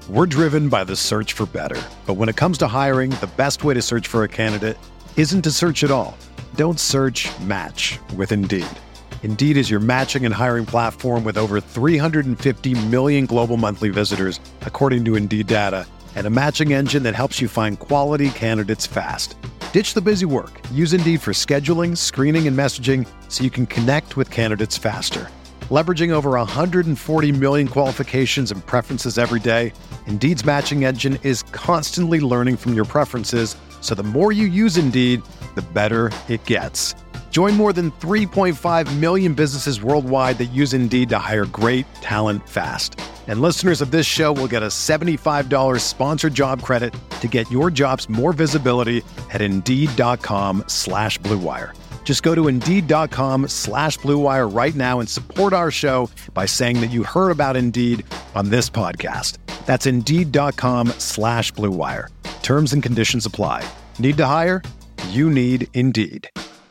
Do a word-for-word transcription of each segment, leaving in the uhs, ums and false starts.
We're driven by the search for better. But when it comes to hiring, the best way to search for a candidate isn't to search at all. Don't search, match with Indeed. Indeed is your matching and hiring platform with over three hundred fifty million global monthly visitors, according to Indeed data, and a matching engine that helps you find quality candidates fast. Ditch the busy work. Use Indeed for scheduling, screening, and messaging so you can connect with candidates faster. Leveraging over one hundred forty million qualifications and preferences every day, Indeed's matching engine is constantly learning from your preferences, so the more you use Indeed, the better it gets. Join more than three point five million businesses worldwide that use Indeed to hire great talent fast. And listeners of this show will get a seventy-five dollars sponsored job credit to get your jobs more visibility at Indeed.com slash Blue Wire. Just go to Indeed.com slash Blue Wire right now and support our show by saying that you heard about Indeed on this podcast. That's Indeed.com slash Blue Wire. Terms and conditions apply. Need to hire? You need Indeed.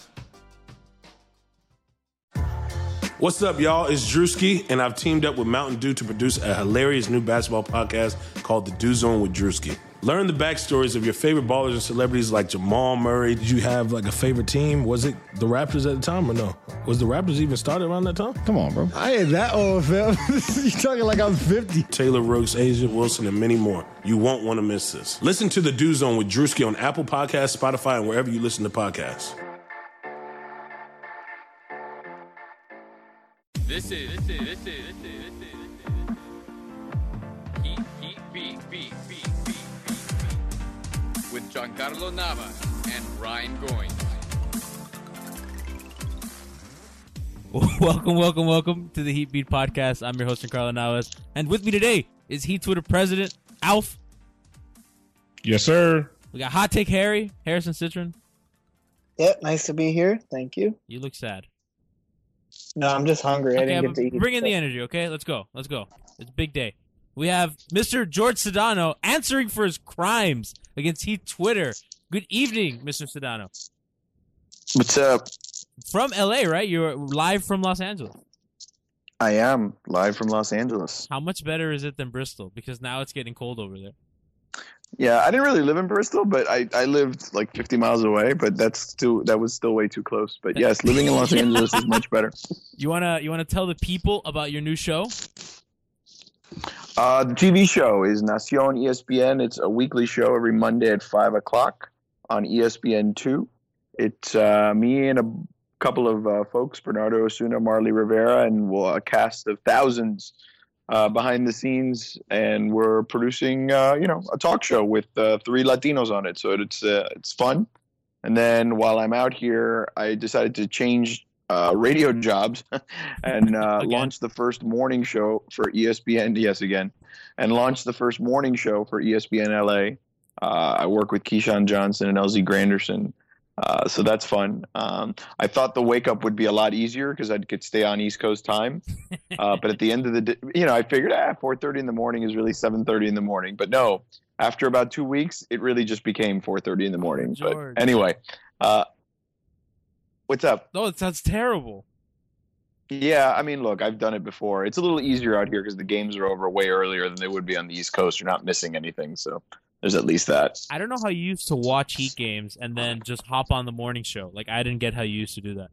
What's up, y'all? It's Drewski, and I've teamed up with Mountain Dew to produce a hilarious new basketball podcast called The Dew Zone with Drewski. Learn the backstories of your favorite ballers and celebrities like Jamal Murray. Did you have like a favorite team? Was it the Raptors at the time or no? Was the Raptors even started around that time? Come on, bro. I ain't that old, fam. You talking like I'm fifty. Taylor Rooks, Asia Wilson, and many more. You won't want to miss this. Listen to The Dew Zone with Drewski on Apple Podcasts, Spotify, and wherever you listen to podcasts. This is, this is, this is, this is, this is, this is, Heat, Heat, Beat, Beat, Beat, Beat, Beat, Beat, with Giancarlo Navas and Ryan Goins. Welcome, welcome, welcome to the Heat Beat Podcast. I'm your host, Giancarlo Navas, and with me today is Heat Twitter President, Alf. Yes, sir. We got Hot Take Harry, Harrison Citron. Yep, nice to be here. Thank you. You look sad. No, I'm just hungry. Okay, I didn't get to eat. Bring in the energy, okay? Let's go. Let's go. It's a big day. We have Mister George Sedano answering for his crimes against Heat Twitter. Good evening, Mister Sedano. What's up? From L A, right? You're live from Los Angeles. I am live from Los Angeles. How much better is it than Bristol? Because now it's getting cold over there. Yeah, I didn't really live in Bristol, but I, I lived like fifty miles away, but that's still that was still way too close. But yes, living in Los Angeles is much better. You wanna you wanna tell the people about your new show? Uh, the T V show is Nacion E S P N. It's a weekly show every Monday at five o'clock on E S P N two. It's uh, me and a couple of uh, folks, Bernardo Osuna, Marley Rivera, and we'll, a cast of thousands Uh, behind the scenes, and we're producing, uh, you know, a talk show with uh, three Latinos on it. So it's uh, it's fun. And then while I'm out here, I decided to change uh, radio jobs and uh, launch the first morning show for E S P N. Yes, again, and launch the first morning show for E S P N L A. Uh, I work with Keyshawn Johnson and L Z Granderson. Uh, so that's fun. Um, I thought the wake up would be a lot easier because I could stay on East Coast time. Uh, but at the end of the day, you know, I figured, ah, four thirty in the morning is really seven thirty in the morning. But no, after about two weeks, it really just became four thirty in the morning. George. But anyway, uh, what's up? Oh, it sounds terrible. Yeah, I mean, look, I've done it before. It's a little easier out here because the games are over way earlier than they would be on the East Coast. You're not missing anything, so there's at least that. I don't know how you used to watch Heat games and then just hop on the morning show. Like, I didn't get how you used to do that.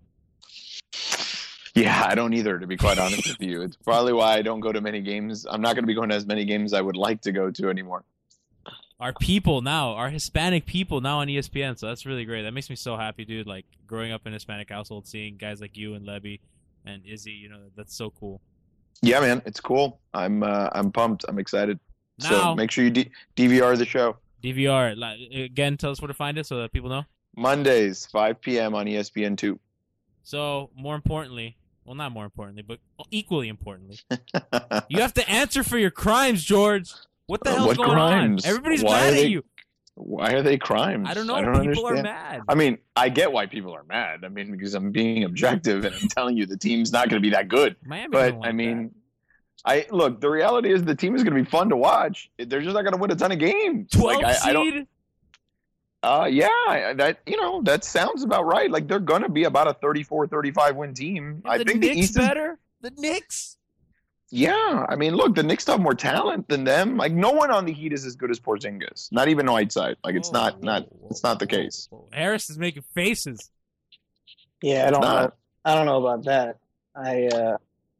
Yeah, I don't either, to be quite honest with you. It's probably why I don't go to many games. I'm not going to be going to as many games as I would like to go to anymore. Our people now, our Hispanic people now on E S P N, so that's really great. That makes me so happy, dude. Like, growing up in a Hispanic household, seeing guys like you and Levy and Izzy, you know, that's so cool. Yeah, man, it's cool. I'm uh, I'm pumped. I'm excited. Now, so make sure you D- DVR the show. D V R. Again, tell us where to find it so that people know. Mondays, five p.m. on E S P N two. So, more importantly, well, not more importantly, but equally importantly, you have to answer for your crimes, George. What the hell's what going crimes? on? Everybody's why mad they, at you. Why are they crimes? I don't know. I don't people understand. are mad. I mean, I get why people are mad. I mean, because I'm being objective and I'm telling you the team's not going to be that good. Miami but, like I mean... that. I look. The reality is the team is going to be fun to watch. They're just not going to win a ton of games. Twelve like, I, seed. I don't, uh, yeah, that you know that sounds about right. Like they're going to be about a thirty-four, thirty-five win team. And I the think Knicks the East better. Is, the Knicks. Yeah, I mean, look, the Knicks have more talent than them. Like, no one on the Heat is as good as Porzingis. Not even Whiteside. Like, it's Whoa, not, whoa, not, whoa, it's not the whoa, case. whoa. Harris is making faces. Yeah, I don't Nah. know. I don't know about that. I uh,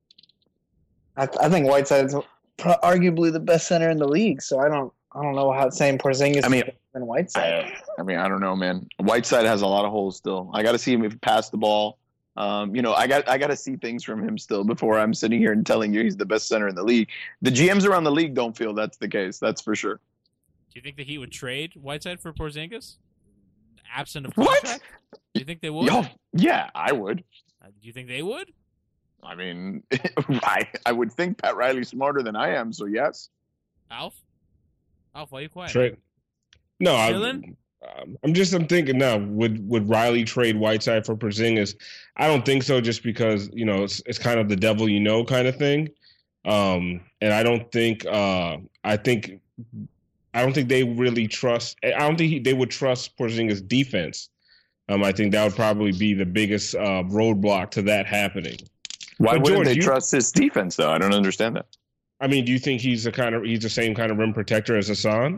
I, I think Whiteside's pro- arguably the best center in the league. So I don't I don't know how saying Porzingis I mean, is better than Whiteside. I, I mean, I don't know, man. Whiteside has a lot of holes still. I got to see him if he pass the ball. Um, you know, I got I got to see things from him still before I'm sitting here and telling you he's the best center in the league. The G Ms around the league don't feel that's the case. That's for sure. Do you think the Heat would trade Whiteside for Porzingis? Absent of What? contract? Do you think they would? Yo, yeah, I would. Uh, do you think they would? I mean, I I would think Pat Riley's smarter than I am, so yes. Alf? Alf, why are you quiet? Trade. No, Chillin'? I'm, I'm just I'm thinking now. Would would Riley trade Whiteside for Porzingis? I don't think so. Just because you know it's it's kind of the devil you know kind of thing, um, and I don't think uh, I think I don't think they really trust. I don't think he, they would trust Porzingis' defense. Um, I think that would probably be the biggest uh, roadblock to that happening. Why But wouldn't George, they you- trust his defense though? I don't understand that. I mean, do you think he's the kind of he's the same kind of rim protector as Hassan?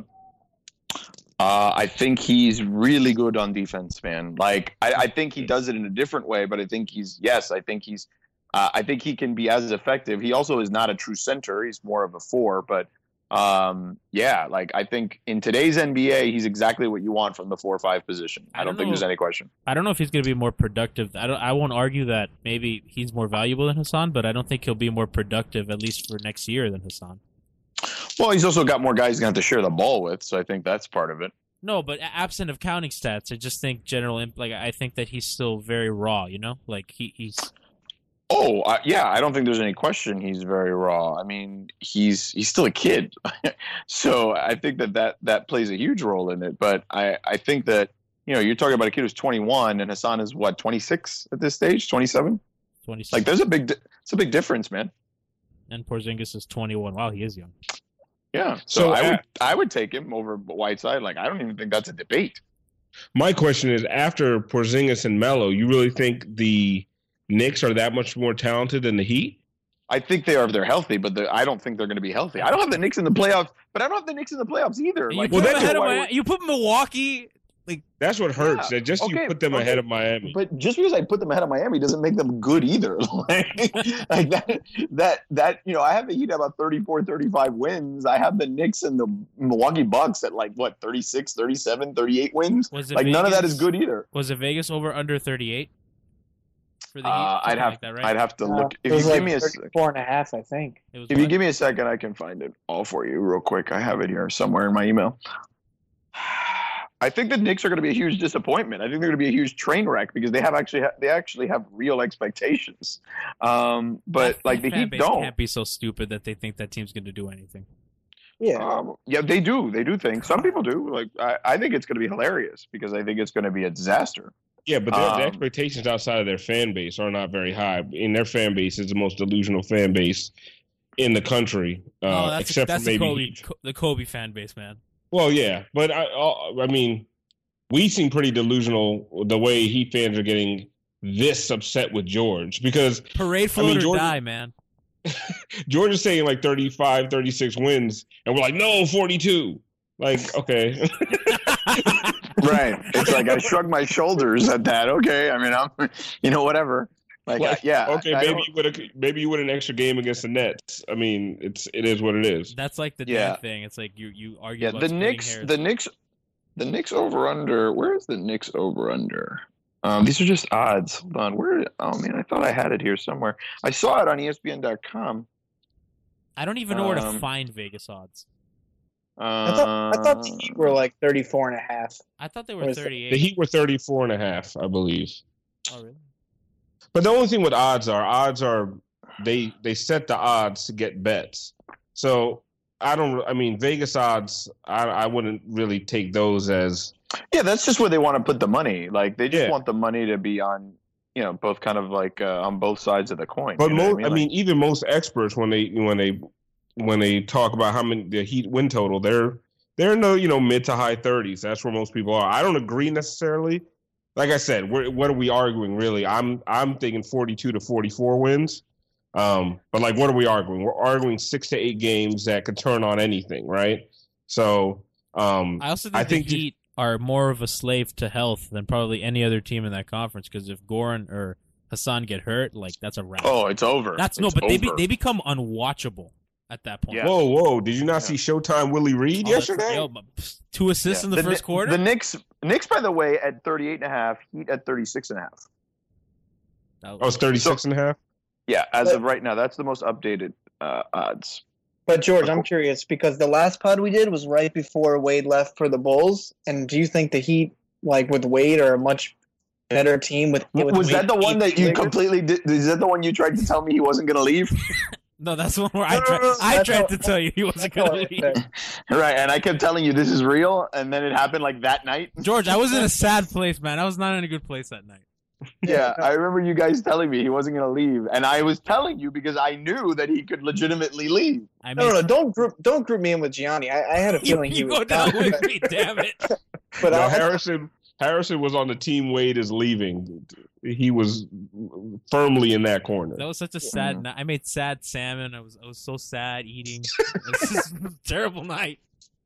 Uh, I think he's really good on defense, man. Like, I, I think he does it in a different way, but I think he's, yes, I think he's, uh, I think he can be as effective. He also is not a true center. He's more of a four, but um, yeah, like, I think in today's N B A, he's exactly what you want from the four or five position. I, I don't, don't think know. there's any question. I don't know if he's going to be more productive. I don't. I won't argue that maybe he's more valuable than Hassan, but I don't think he'll be more productive, at least for next year, than Hassan. Well, he's also got more guys he's going to have to share the ball with, so I think that's part of it. No, but absent of counting stats, I just think general imp- like I think that he's still very raw. You know, like he, he's. Oh, uh, yeah, I don't think there's any question he's very raw. I mean, he's he's still a kid. So I think that, that that plays a huge role in it. But I, I think that, you know, you're talking about a kid who's twenty-one and Hassan is, what, twenty-six at this stage, twenty-seven? twenty-six. Like, there's a big, di- it's a big difference, man. And Porzingis is twenty-one. Wow, he is young. Yeah. So, So, I uh, would I would take him over Whiteside. Like, I don't even think that's a debate. My question is, after Porzingis and Melo, you really think the Knicks are that much more talented than the Heat? I think they are if they're healthy, but the, I don't think they're going to be healthy. I don't have the Knicks in the playoffs, but I don't have the Knicks in the playoffs either. You Like, put well, him that's ahead of why- Mi- you put Milwaukee. Like That's what hurts. Yeah, That just okay, you put them okay. ahead of Miami. But just because I put them ahead of Miami doesn't make them good either. like, like that, that, that, you know, I have the Heat at about thirty-four, thirty-five wins. I have the Knicks and the Milwaukee Bucks at like, what, thirty-six, thirty-seven, thirty-eight wins? Was it Like, none of that Vegas? is good either. Was it Vegas over under thirty-eight? For the Heat? Uh, I'd Something have, like that, right? I'd have to Uh, look. it If you was give like me a, sec- thirty-four and a half, I think. It was if you what? give me a second, I can find it all for you real quick. I have it here somewhere in my email. I think the Knicks are going to be a huge disappointment. I think they're going to be a huge train wreck because they have actually ha- they actually have real expectations. Um, but That like the fan Heat base don't. can't be so stupid that they think that team's going to do anything. Yeah. Um, yeah, they do. They do think. Some people do. Like I, I think it's going to be hilarious because I think it's going to be a disaster. Yeah, but their, Um, the expectations outside of their fan base are not very high. In their fan base is the most delusional fan base in the country, uh, oh, that's except that's for maybe. the Kobe, Heat. Co- the Kobe fan base, man. Well, yeah, but I, I, I mean, we seem pretty delusional the way Heat fans are getting this upset with George because Parade I float mean, or Jordan- die, man. George is saying like thirty-five, thirty-six wins, and we're like, no, forty-two. Like, okay. Right. It's like I shrug my shoulders at that. Okay. I mean, I'm, you know, whatever. Like, Well, I- yeah. Okay, I maybe don't- you would maybe you win an extra game against the Nets. I mean, it's it is what it is. That's like the Yeah. damn thing. It's like you you argue Yeah, about the splitting Knicks, hairs. the Knicks, the Knicks over under. Where is the Knicks over under? Um, these are just odds. Hold on. Where? Oh man, I thought I had it here somewhere. I saw it on E S P N dot com. I don't even know where to um, find Vegas odds. I thought I thought the Heat were like thirty-four and a half. I thought they What were is it? thirty-eight. The Heat were thirty-four and a half, I believe. Oh, really? But the only thing with odds are odds are they they set the odds to get bets. So I don't. I mean, Vegas odds. I, I wouldn't really take those as. Yeah, that's just where they want to put the money. Like they just Yeah. want the money to be on, you know, both kind of like uh, on both sides of the coin. But you know most, what I Like- mean, even most experts when they when they when they talk about how many the Heat win total, they're they're in the you know mid to high thirties. That's where most people are. I don't agree necessarily. Like I said, we're, what are we arguing really? I'm I'm thinking forty-two to forty-four wins. Um, but like, what are we arguing? We're arguing six to eight games that could turn on anything, right? So um, I also think I the think Heat are more of a slave to health than probably any other team in that conference. Because if Goran or Hassan get hurt, like that's a wrap. Oh, it's over. That's no, It's but they be, over. they become unwatchable at that point. Yeah. whoa, whoa! Did you not see Showtime Willie Reed Oh, that's- yesterday? yo, but, pff, two assists in the, The first Kni- quarter. The Knicks, Knicks, by the way, at thirty-eight and a half, Heat at thirty-six and a half. That Oh, it's thirty-six and a half. Yeah, as But- of right now, that's the most updated uh, odds. But George, I'm curious because the last pod we did was right before Wade left for the Bulls, and do you think the Heat, like with Wade, are a much better team with? with Was Wade that the one that you Lakers? completely did? Is that the one you tried to tell me he wasn't going to leave? No, that's the one where I No, no, tried. no, I that's tried how- to tell you he wasn't That's how gonna I leave. said. Right, and I kept telling you this is real, and then it happened like that night. George, I was in a sad place, man. I was not in a good place that night. Yeah, I remember you guys telling me he wasn't going to leave, and I was telling you because I knew that he could legitimately leave. I No, made, no, no, don't group, don't group me in with Gianni. I, I had a you, feeling he you was go down not. with me, damn it. But No, I, Harrison Harrison was on the team. Wade is leaving. He was firmly in that corner. That was such a sad night. I made sad salmon. I was I was so sad eating. It was just a terrible night.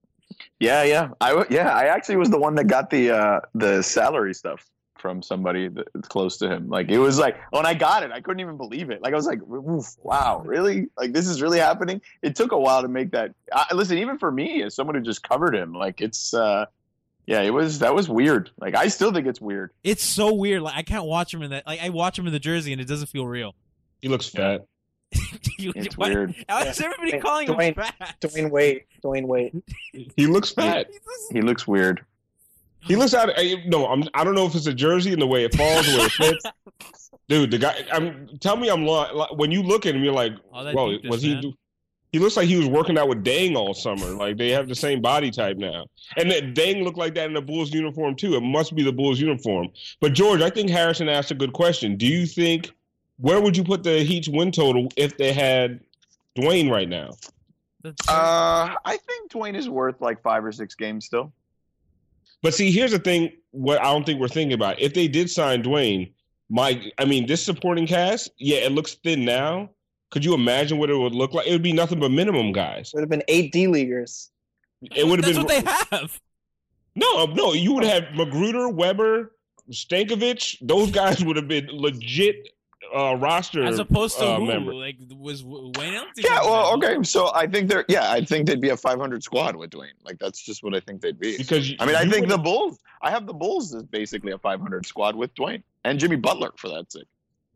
Yeah, yeah, I w- yeah, I actually was the one that got the uh, the salary stuff from somebody that's close to him. Like it was like when I got it, I couldn't even believe it. Like I was like, oof, wow, really? Like this is really happening? It took a while to make that. Uh, listen, even for me, as someone who just covered him, like it's. Uh, Yeah, it was that was weird. Like I still think it's weird. It's so weird. Like I can't watch him in that. Like I watch him in the jersey and it doesn't feel real. He looks fat. You- It's why- weird. How is everybody Dwayne- calling him Dwayne- fat? Dwayne Wade, Dwayne Wade. He looks fat. He looks weird. He looks out. I, no, I'm. I don't know if it's a jersey and the way it falls, the way it fits. Dude, the guy. I'm. Tell me, I'm. Li- when you look at him, you're like, All that well, deepness, was he? man. He looks like he was working out with Dang all summer. Like they have the same body type now, and that Dang looked like that in the Bulls uniform too. It must be the Bulls uniform. But George, I think Harrison asked a good question. Do you think where would you put the Heat's win total if they had Dwayne right now? That's- Uh, I think Dwayne is worth like five or six games still. But see, here's the thing. What I don't think we're thinking about. If they did sign Dwayne, my, I mean, this supporting cast, yeah, it looks thin now. Could you imagine what it would look like? It would be nothing but minimum guys. Would have been eight D leaguers. It would have That's been. what they have. No, no, you would have Magruder, Weber, Stankovic. Those guys would have been legit uh, roster As opposed to uh, who? member. Like was Wayne Ellington? Yeah, well, okay. So I think they're. Yeah, I think they'd be a five hundred squad with Dwayne. Like that's just what I think they'd be. Because you- I mean, I you think would- the Bulls. I have the Bulls as basically a five hundred squad with Dwayne and Jimmy Butler for that sake.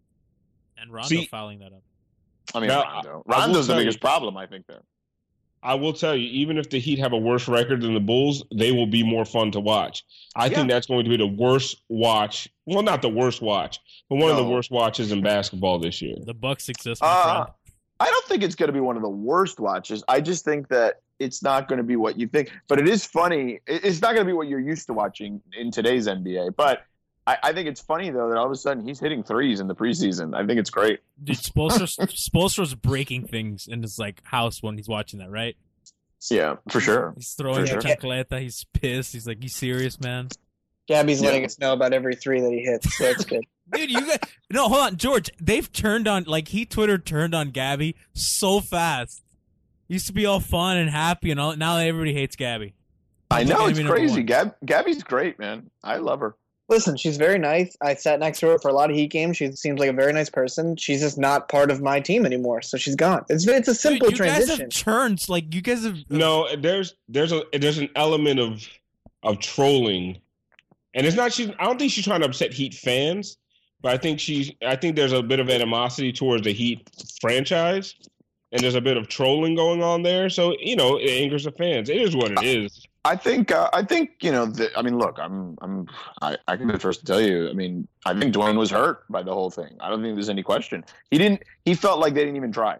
And Rondo See- fouling that up. I mean, Now, Rondo. I- I will Rondo's the tell you- biggest problem, I think. There. I will tell you, even if the Heat have a worse record than the Bulls, they will be more fun to watch. I think that's going to be the worst watch. Well, not the worst watch, but one of the No. worst watches in basketball this year. The Bucks exist, my Uh, friend. I don't think it's going to be one of the worst watches. I just think that it's not going to be what you think. But it is funny. It- It's not going to be what you're used to watching in today's N B A. But I, I think it's funny, though, that all of a sudden he's hitting threes in the preseason. I think it's great. Dude, Spoelstra's, Spoelstra's breaking things in his like house when he's watching that, right? Yeah, for sure. He's throwing For the sure. chancleta. He's pissed. He's like, "You serious, man?" Gabby's Yeah. letting us know about every three that he hits, so that's good. Dude, you guys, no, hold on, George. They've turned on, like, he Twitter turned on Gabby so fast. Used to be all fun and happy, and all. Now everybody hates Gabby. I know, Enemy it's number crazy. one. Gab, Gabby's great, man. I love her. Listen, she's very nice. I sat next to her for a lot of Heat games. She seems like a very nice person. She's just not part of my team anymore, so she's gone. It's it's a simple Dude, you transition. guys have churned. Like, you guys have. No, there's there's a there's an element of of trolling, and it's not. She's. I don't think she's trying to upset Heat fans, but I think she's. I think there's a bit of animosity towards the Heat franchise, and there's a bit of trolling going on there. So you know, it angers the fans. It is what it is. I think. Uh, I think you know. The, I mean, look. I'm. I'm. I, I can be the first to tell you. I mean, I think Dwayne was hurt by the whole thing. I don't think there's any question. He didn't. He felt like they didn't even try.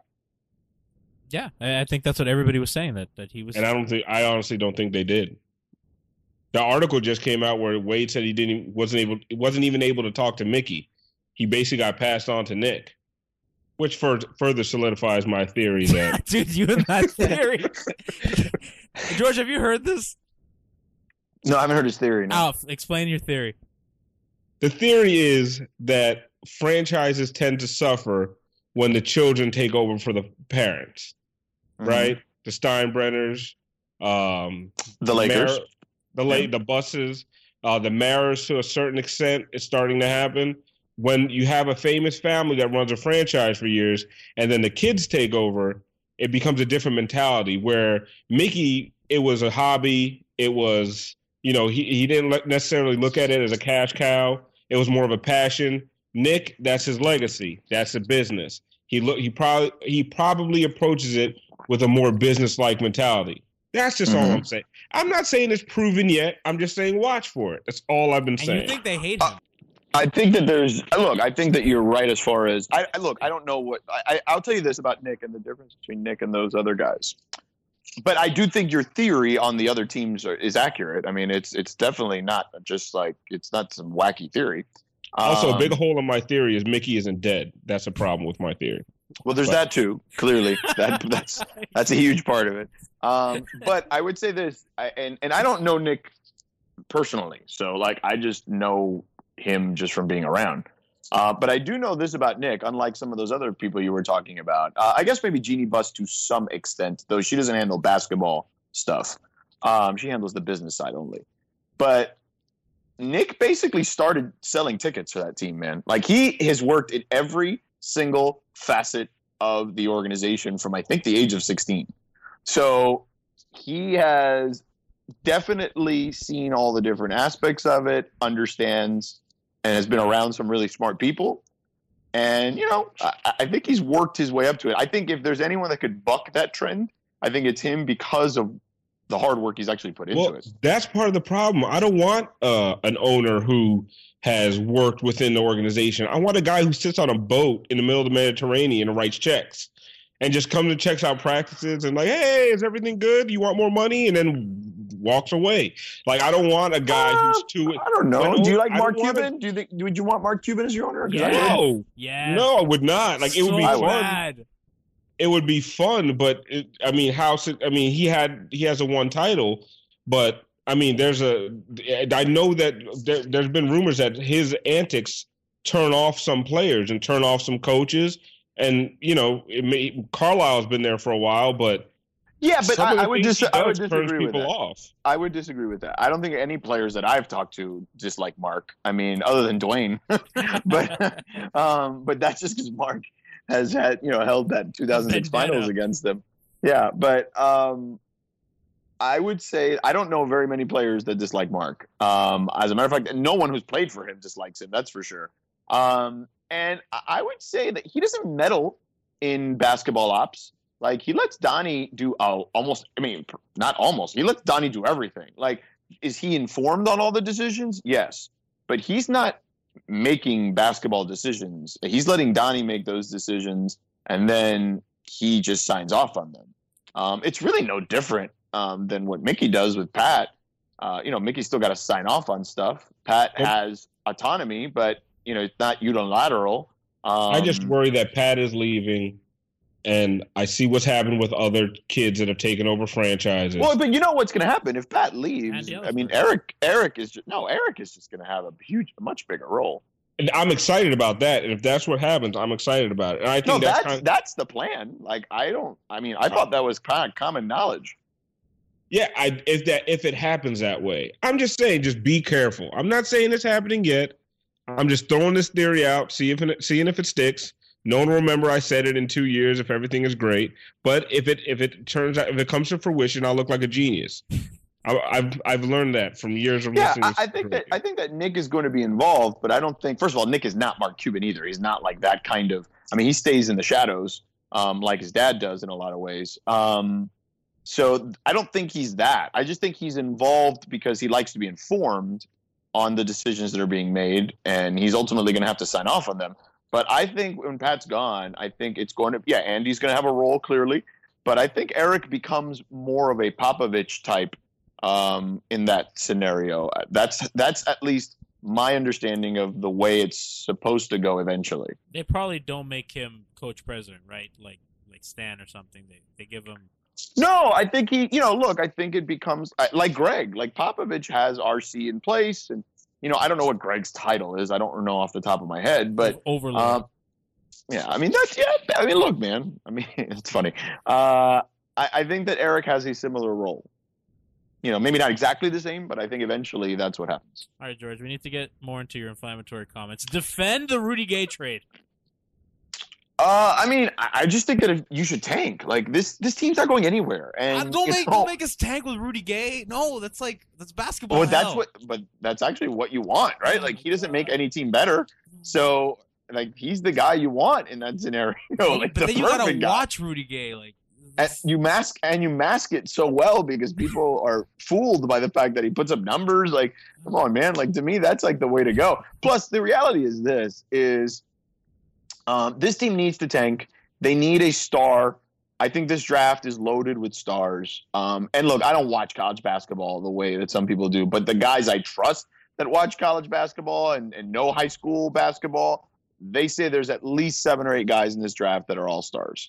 Yeah, I I think that's what everybody was saying, that, that he was. And I don't think. I honestly don't think they did. The article just came out where Wade said he didn't wasn't able wasn't even able to talk to Mickey. He basically got passed on to Nick, which fur- further solidifies my theory that Dude, you and that theory. George, have you heard this? No, I haven't heard his theory. No. Alf, explain your theory. the theory is that franchises tend to suffer when the children take over for the parents, mm-hmm. right? The Steinbrenners, um, the Lakers, Mar- the late yeah. the buses, uh, the Maras to a certain extent is starting to happen. When you have a famous family that runs a franchise for years, and then the kids take over, it becomes a different mentality. Where Mickey, it was a hobby. It was, you know, he he didn't necessarily look at it as a cash cow. It was more of a passion. Nick, that's his legacy. That's a business. He look. He probably he probably approaches it with a more business-like mentality. That's just mm-hmm. all I'm saying. I'm not saying it's proven yet. I'm just saying watch for it. That's all I've been and saying. You think they hate him? Uh, I think that there's look. I think that you're right as far as I, I look. I don't know what I, I'll tell you this about Nick and the difference between Nick and those other guys. But I do think your theory on the other teams are, is accurate. I mean, it's it's definitely not just like it's not some wacky theory. Also, um, a big hole in my theory is Mickey isn't dead. That's a problem with my theory. Well, there's but. that too. Clearly, that that's that's a huge part of it. Um, but I would say this, I, and and I don't know Nick personally, so like I just know him just from being around. Uh, but I do know this about Nick, unlike some of those other people you were talking about. Uh, I guess maybe Jeannie Buss to some extent, though she doesn't handle basketball stuff. Um, she handles the business side only. But Nick basically started selling tickets for that team, man. Like he has worked in every single facet of the organization from, I think, the age of sixteen. So he has definitely seen all the different aspects of it, understands, and has been around some really smart people. And, you know, I, I think he's worked his way up to it. I think if there's anyone that could buck that trend, I think it's him because of the hard work he's actually put into well, it. That's part of the problem. I don't want uh, an owner who has worked within the organization. I want a guy who sits on a boat in the middle of the Mediterranean and writes checks and just comes and checks out practices and like, hey, is everything good? You want more money? And then walks away. Like, I don't want a guy uh, who's too. I don't know. Do you like Mark Cuban? A, Do you think? Would you want Mark Cuban as your owner? Yeah. No. Yeah. No, I would not. Like, it so would be bad. fun. It would be fun, but it, I mean, how? I mean, he had he has a one title, but I mean, there's a. I know that there, there's been rumors that his antics turn off some players and turn off some coaches, and you know, it may, Carlisle's been there for a while, but. Yeah, but I, I would dis- I would disagree with that. Off. I would disagree with that. I don't think any players that I've talked to dislike Mark. I mean, other than Dwayne, but um, but that's just because Mark has had you know held that two thousand six finals against them. Yeah, but um, I would say I don't know very many players that dislike Mark. Um, as a matter of fact, no one who's played for him dislikes him. That's for sure. Um, and I would say that he doesn't meddle in basketball ops. Like, he lets Donnie do uh, almost, I mean, not almost, he lets Donnie do everything. Like, is he informed on all the decisions? Yes. But he's not making basketball decisions. He's letting Donnie make those decisions, and then he just signs off on them. Um, it's really no different um, than what Mickey does with Pat. Uh, you know, Mickey's still got to sign off on stuff. Pat has autonomy, but, you know, it's not unilateral. Um, I just worry that Pat is leaving. And I see what's happened with other kids that have taken over franchises. Well, but you know what's going to happen if Pat leaves? I mean, Eric, Eric is just, no, Eric is just going to have a huge, a much bigger role. And I'm excited about that. And if that's what happens, I'm excited about it. And I think no, that's that's, kind of, that's the plan. Like, I don't. I mean, I thought that was kind of common knowledge. Yeah, I if that if it happens that way, I'm just saying, just be careful. I'm not saying it's happening yet. I'm just throwing this theory out, see if it, seeing if it sticks. No one will remember I said it in two years if everything is great. But if it if it turns out if it comes to fruition, I'll look like a genius. I, I've I've learned that from years of yeah, listening. Yeah, I, I think that I think that Nick is going to be involved, but I don't think. First of all, Nick is not Mark Cuban either. He's not like that kind of. I mean, he stays in the shadows, um, like his dad does in a lot of ways. Um, so I don't think he's that. I just think he's involved because he likes to be informed on the decisions that are being made, and he's ultimately going to have to sign off on them. But I think when Pat's gone, I think it's going to, yeah, Andy's going to have a role clearly, but I think Eric becomes more of a Popovich type um, in that scenario. That's that's at least my understanding of the way it's supposed to go eventually. They probably don't make him coach president, right? Like like Stan or something. They they give him. No, I think he, you know, look, I think it becomes like Greg, like Popovich has R C in place, and you know, I don't know what Greg's title is. I don't know off the top of my head, but Overlord. Um, Yeah, I mean that's yeah. I mean, look, man. I mean, it's funny. Uh, I, I think that Eric has a similar role. You know, maybe not exactly the same, but I think eventually that's what happens. All right, George, we need to get more into your inflammatory comments. Defend the Rudy Gay trade. Uh, I mean, I I just think that if you should tank. Like this, this team's not going anywhere. And Uh, don't it's make all- don't make us tank with Rudy Gay. No, that's like that's basketball. Well, that's hell. what, but that's actually what you want, right? Like he doesn't make any team better. So, like he's the guy you want in that scenario. Like, but the then you gotta perfect guy. watch Rudy Gay. Like And you mask and you mask it so well because people are fooled by the fact that he puts up numbers. Like, come on, man! Like to me, that's like the way to go. Plus, the reality is this: is um, this team needs to tank. They need a star. I think this draft is loaded with stars. Um, and look, I don't watch college basketball the way that some people do, but the guys I trust that watch college basketball and, and know high school basketball, they say there's at least seven or eight guys in this draft that are all stars.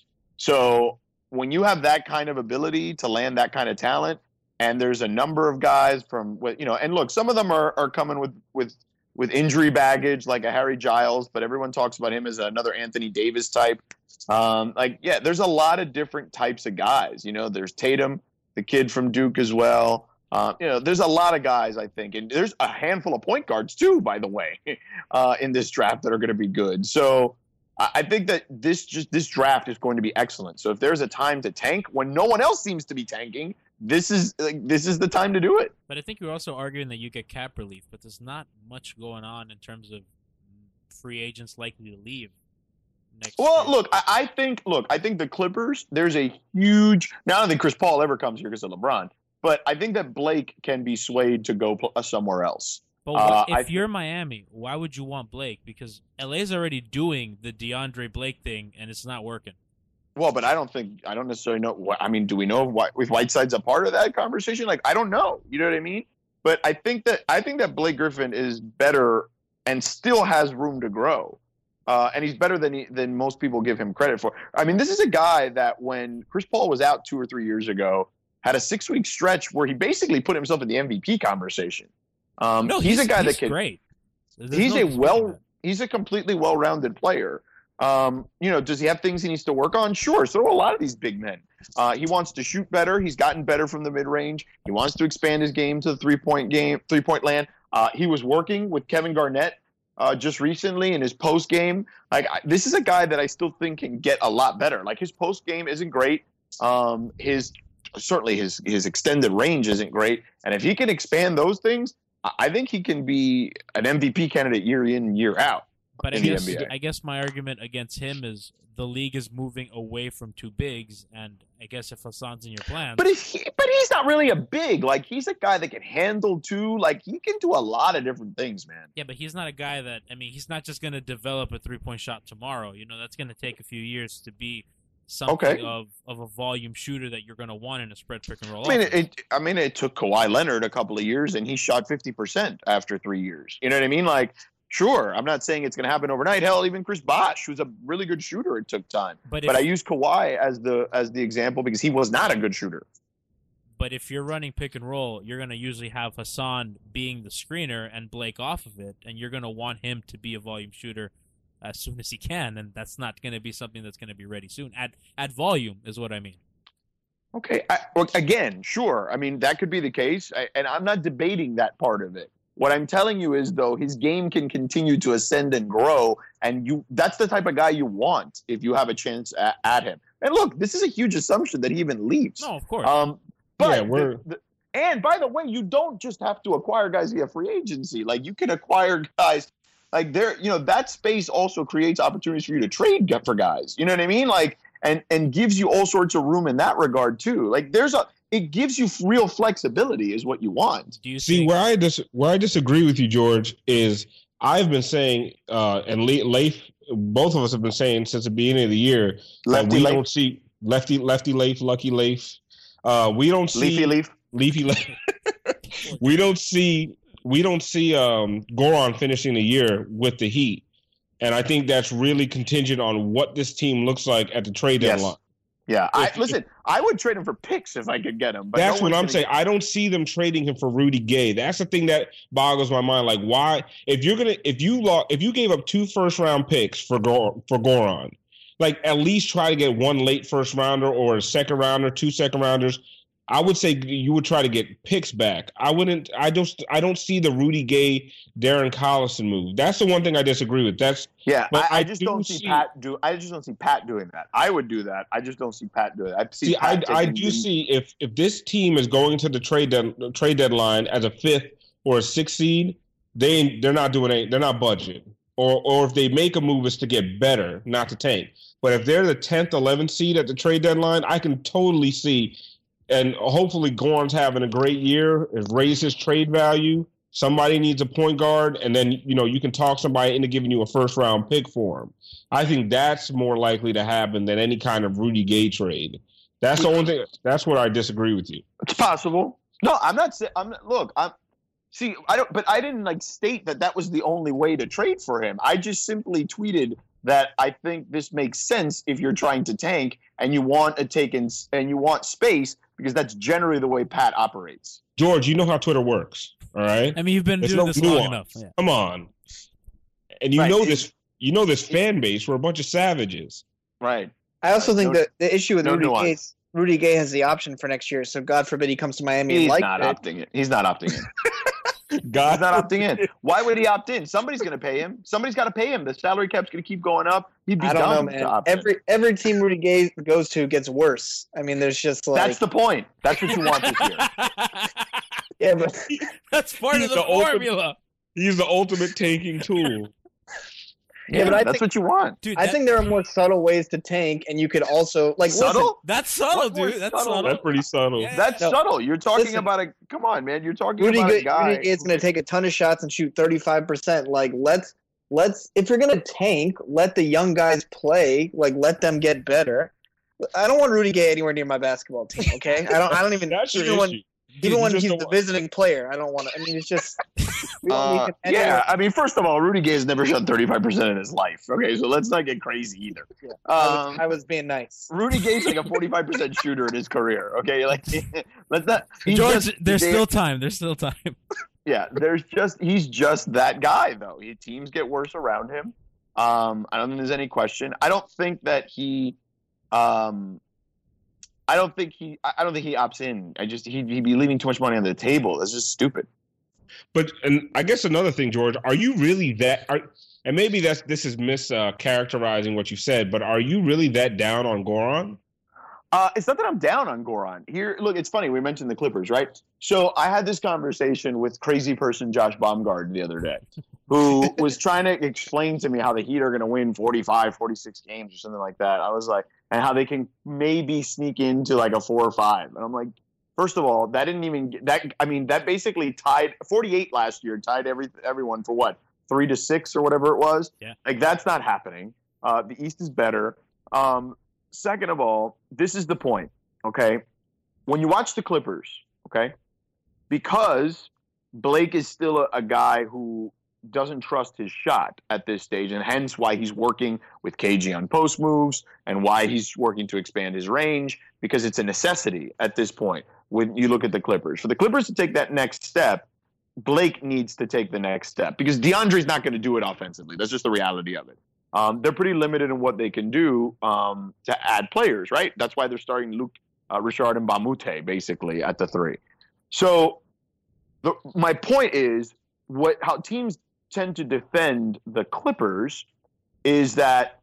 So when you have that kind of ability to land that kind of talent, and there's a number of guys from, you know, and look, some of them are, are coming with, with, with injury baggage like a Harry Giles, but everyone talks about him as another Anthony Davis type. Um, like, yeah, there's a lot of different types of guys. You know, there's Tatum, the kid from Duke as well. Uh, you know, there's a lot of guys, I think. And there's a handful of point guards, too, by the way, uh, in this draft that are going to be good. So I I think that this just this draft is going to be excellent. So if there's a time to tank when no one else seems to be tanking, this is like, this is the time to do it. But I think you're also arguing that you get cap relief, but there's not much going on in terms of free agents likely to leave next Well, year. look, I, I think look, I think the Clippers, there's a huge now I don't think Chris Paul ever comes here because of LeBron, but I think that Blake can be swayed to go pl- somewhere else. But what, Uh, if I- you're Miami, why would you want Blake? Because L A's already doing the DeAndre Blake thing, and it's not working. Well, but I don't think I don't necessarily know. What, I mean, do we know why, if Whiteside's a part of that conversation? Like, I don't know. You know what I mean? But I think that I think that Blake Griffin is better and still has room to grow, uh, and he's better than he, than most people give him credit for. I mean, this is a guy that when Chris Paul was out two or three years ago, had a six week stretch where he basically put himself in the M V P conversation. Um, No, he's, he's a guy he's that can. great. There's He's no a disputing well. that. He's a completely well-rounded player. Um, you know, does he have things he needs to work on? Sure. So do a lot of these big men. Uh, he wants to shoot better. He's gotten better from the mid-range. He wants to expand his game to the three-point game, three-point land. Uh, he was working with Kevin Garnett uh, just recently in his post game. Like I, this is a guy that I still think can get a lot better. Like his post game isn't great. Um, his certainly his his extended range isn't great. And if he can expand those things, I I think he can be an M V P candidate year in, year out. But I in the guess N B A. I guess my argument against him is the league is moving away from two bigs, and I guess if Hassan's in your plans, But if he, but he's not really a big. Like he's a guy that can handle two. Like he can do a lot of different things, man. yeah, but he's not a guy that I mean, he's not just going to develop a three point shot tomorrow. You know, that's going to take a few years to be something Okay. of of a volume shooter that you're going to want in a spread pick and roll. I mean, offense. it, it. I mean, it took Kawhi Leonard a couple of years, and he shot fifty percent after three years. You know what I mean? Like, sure, I'm not saying it's going to happen overnight. Hell, even Chris Bosh, who's a really good shooter, it took time. But But, if- I use Kawhi as the as the example because he was not a good shooter. But if you're running pick and roll, you're going to usually have Hassan being the screener and Blake off of it, and you're going to want him to be a volume shooter as soon as he can, and that's not going to be something that's going to be ready soon. At at volume is what I mean. Okay, I, well, again, sure. I mean, that could be the case, I, and I'm not debating that part of it. What I'm telling you is, though, his game can continue to ascend and grow, and you—that's the type of guy you want if you have a chance at, at him. And look, this is a huge assumption that he even leaves. No, of course. Um, but Yeah, we're- the, the, and by the way, you don't just have to acquire guys via free agency. Like you can acquire guys. Like there, you know, that space also creates opportunities for you to trade for guys. You know what I mean? Like, and and gives you all sorts of room in that regard too. Like there's a, it gives you real flexibility, is what you want. Do you See, think, where I dis- where I disagree with you, George, is I've been saying, uh, and Le- Leif, both of us have been saying since the beginning of the year that Lefty we Leif. don't see lefty lefty Leif, lucky Leif. Uh, we don't see Leafy leaf. leafy Leif. we don't see we don't see um, Goran finishing the year with the Heat, and I think that's really contingent on what this team looks like at the trade Yes. deadline. Yeah, I If- listen. I would trade him for picks if I could get him. But That's no what one's I'm gonna saying. get- I don't see them trading him for Rudy Gay. That's the thing that boggles my mind. Like, why? If you're gonna, if you lost, if you gave up two first round picks for Gor- for Goran, like at least try to get one late first rounder or a second rounder, two second rounders. I would say you would try to get picks back. I wouldn't. I just. I don't see the Rudy Gay, Darren Collison move. That's the one thing I disagree with. That's Yeah, but I, I I just do don't see, see- Pat do. I just don't see Pat doing that. I would do that. I just don't see Pat doing it. I see. See, I, Pat I taking do the- see if if this team is going to the trade dead, trade deadline as a fifth or a sixth seed, they they're not doing any, they're not budgeting. Or or if they make a move, it's to get better, not to tank. But if they're the tenth, eleventh seed at the trade deadline, I can totally see, and hopefully Goran's having a great year, it raises his trade value. Somebody needs a point guard, and then you know you can talk somebody into giving you a first round pick for him. I think that's more likely to happen than any kind of Rudy Gay trade. That's the only thing. That's what I disagree with you. It's possible. No, I'm not saying. I'm not, look. I'm see. I don't. But I didn't like state that that was the only way to trade for him. I just simply tweeted that I think this makes sense if you're trying to tank and you want a take in, and you want space, because that's generally the way Pat operates. George, you know how Twitter works, all right? I mean, you've been There's doing no this long nuance. enough. Yeah. Come on, and you Right. know It- this. You know this fan base. We're a bunch of savages. Right. I also Right, think no- that the issue with no Rudy Gay, nuance. Rudy Gay has the option for next year. So God forbid he comes to Miami and He's likes not it. opting in. He's not opting in. He's God, not opting in. Why would he opt in? Somebody's going to pay him. Somebody's got to pay him. The salary cap's going to keep going up. He'd be I don't know, dumb man. to opt in. Every every team Rudy Gay goes to gets worse. I mean, there's just like That's the point. That's what you want this year. yeah, but That's part He's of the, the ultimate- formula. He's the ultimate tanking tool. Yeah, but I that's think- what you want. Dude, I that- think there are more subtle ways to tank, and you could also like listen, Subtle? that's subtle, What more dude. That's subtle? subtle. That's pretty subtle. Yeah. That's No. subtle. You're talking Listen. about a. Come on, man. You're talking Rudy about Gay, a guy. Rudy Gay is going to take a ton of shots and shoot thirty-five percent. Like let's let's if you're going to tank, let the young guys play. Like let them get better. I don't want Rudy Gay anywhere near my basketball team. Okay, I don't. I don't even. That's your even when issue. even You when just he's don't the want- visiting player, I don't want to. I mean, it's just. We don't need Uh, him yeah, anywhere. I mean, first of all, Rudy Gay has never shot thirty-five percent in his life. Okay, so let's not get crazy either. Yeah. I, was, Um, I was being nice. Rudy Gay's like a forty-five percent shooter in his career. Okay, like let's not. he's George, just- there's they- still time. There's still time. Yeah, there's just he's just that guy though. He, teams get worse around him. Um, I don't think there's any question. I don't think that he. Um, I don't think he. I I don't think he opts in. I just he'd, he'd be leaving too much money on the table. That's just stupid. But and I guess another thing, George, are you really that? Are, and maybe that's this is mis uh, characterizing what you said, but are you really that down on Goran? Uh, it's not that I'm down on Goran. Here, look, it's funny. We mentioned the Clippers, right? So I had this conversation with crazy person Josh Baumgart the other day, who was trying to explain to me how the Heat are going to win forty-five, forty-six games or something like that. I was like, and how they can maybe sneak into like a four or five. And I'm like, first of all, that didn't even get, that. I mean, that basically tied forty-eight last year, tied every everyone for what, three to six or whatever it was. Yeah. Like that's not happening. Uh, the East is better. Um, Second of all, this is the point, okay? When you watch the Clippers, okay, because Blake is still a, a guy who doesn't trust his shot at this stage, and hence why he's working with K G on post moves and why he's working to expand his range, because it's a necessity at this point when you look at the Clippers. For the Clippers to take that next step, Blake needs to take the next step, because DeAndre's not going to do it offensively. That's just the reality of it. Um, they're pretty limited in what they can do um, to add players, right? That's why they're starting Luke, uh, Richard, and Bamute basically at the three. So the, my point is, what how teams tend to defend the Clippers is that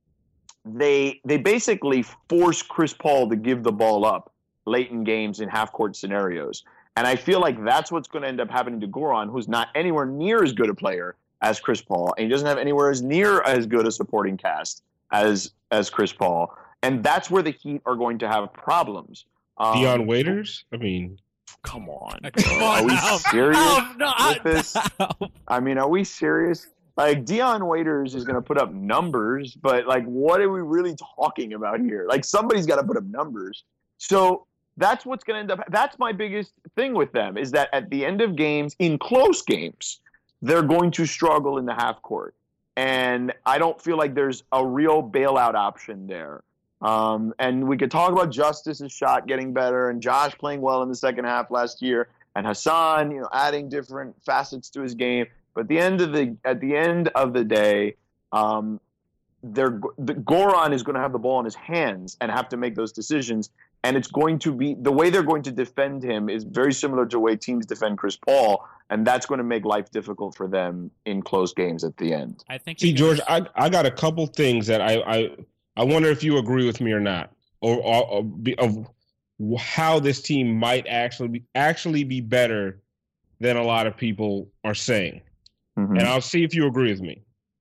they they basically force Chris Paul to give the ball up late in games in half-court scenarios. And I feel like that's what's going to end up happening to Goran, who's not anywhere near as good a player as Chris Paul, and he doesn't have anywhere as near as good a supporting cast as as Chris Paul, and that's where the Heat are going to have problems. Um, Dion Waiters? I mean, come on, Come are on, we Alf. serious Alf, no, with this? Alf. I mean, are we serious? Like Dion Waiters is going to put up numbers, but like, what are we really talking about here? Like, somebody's got to put up numbers. So that's what's going to end up. That's my biggest thing with them, is that at the end of games, in close games, they're going to struggle in the half court. And I don't feel like there's a real bailout option there. Um, and we could talk about Justice's shot getting better and Josh playing well in the second half last year and Hassan, you know, adding different facets to his game. But at the end of the at the end of the day, um, they're, the, Goran is going to have the ball in his hands and have to make those decisions. And it's going to be the way they're going to defend him is very similar to the way teams defend Chris Paul, and that's going to make life difficult for them in close games at the end. I think. See, George, I I got a couple things that I I, I wonder if you agree with me or not, or, or, or be, of how this team might actually be, actually be better than a lot of people are saying, mm-hmm. and I'll see if you agree with me.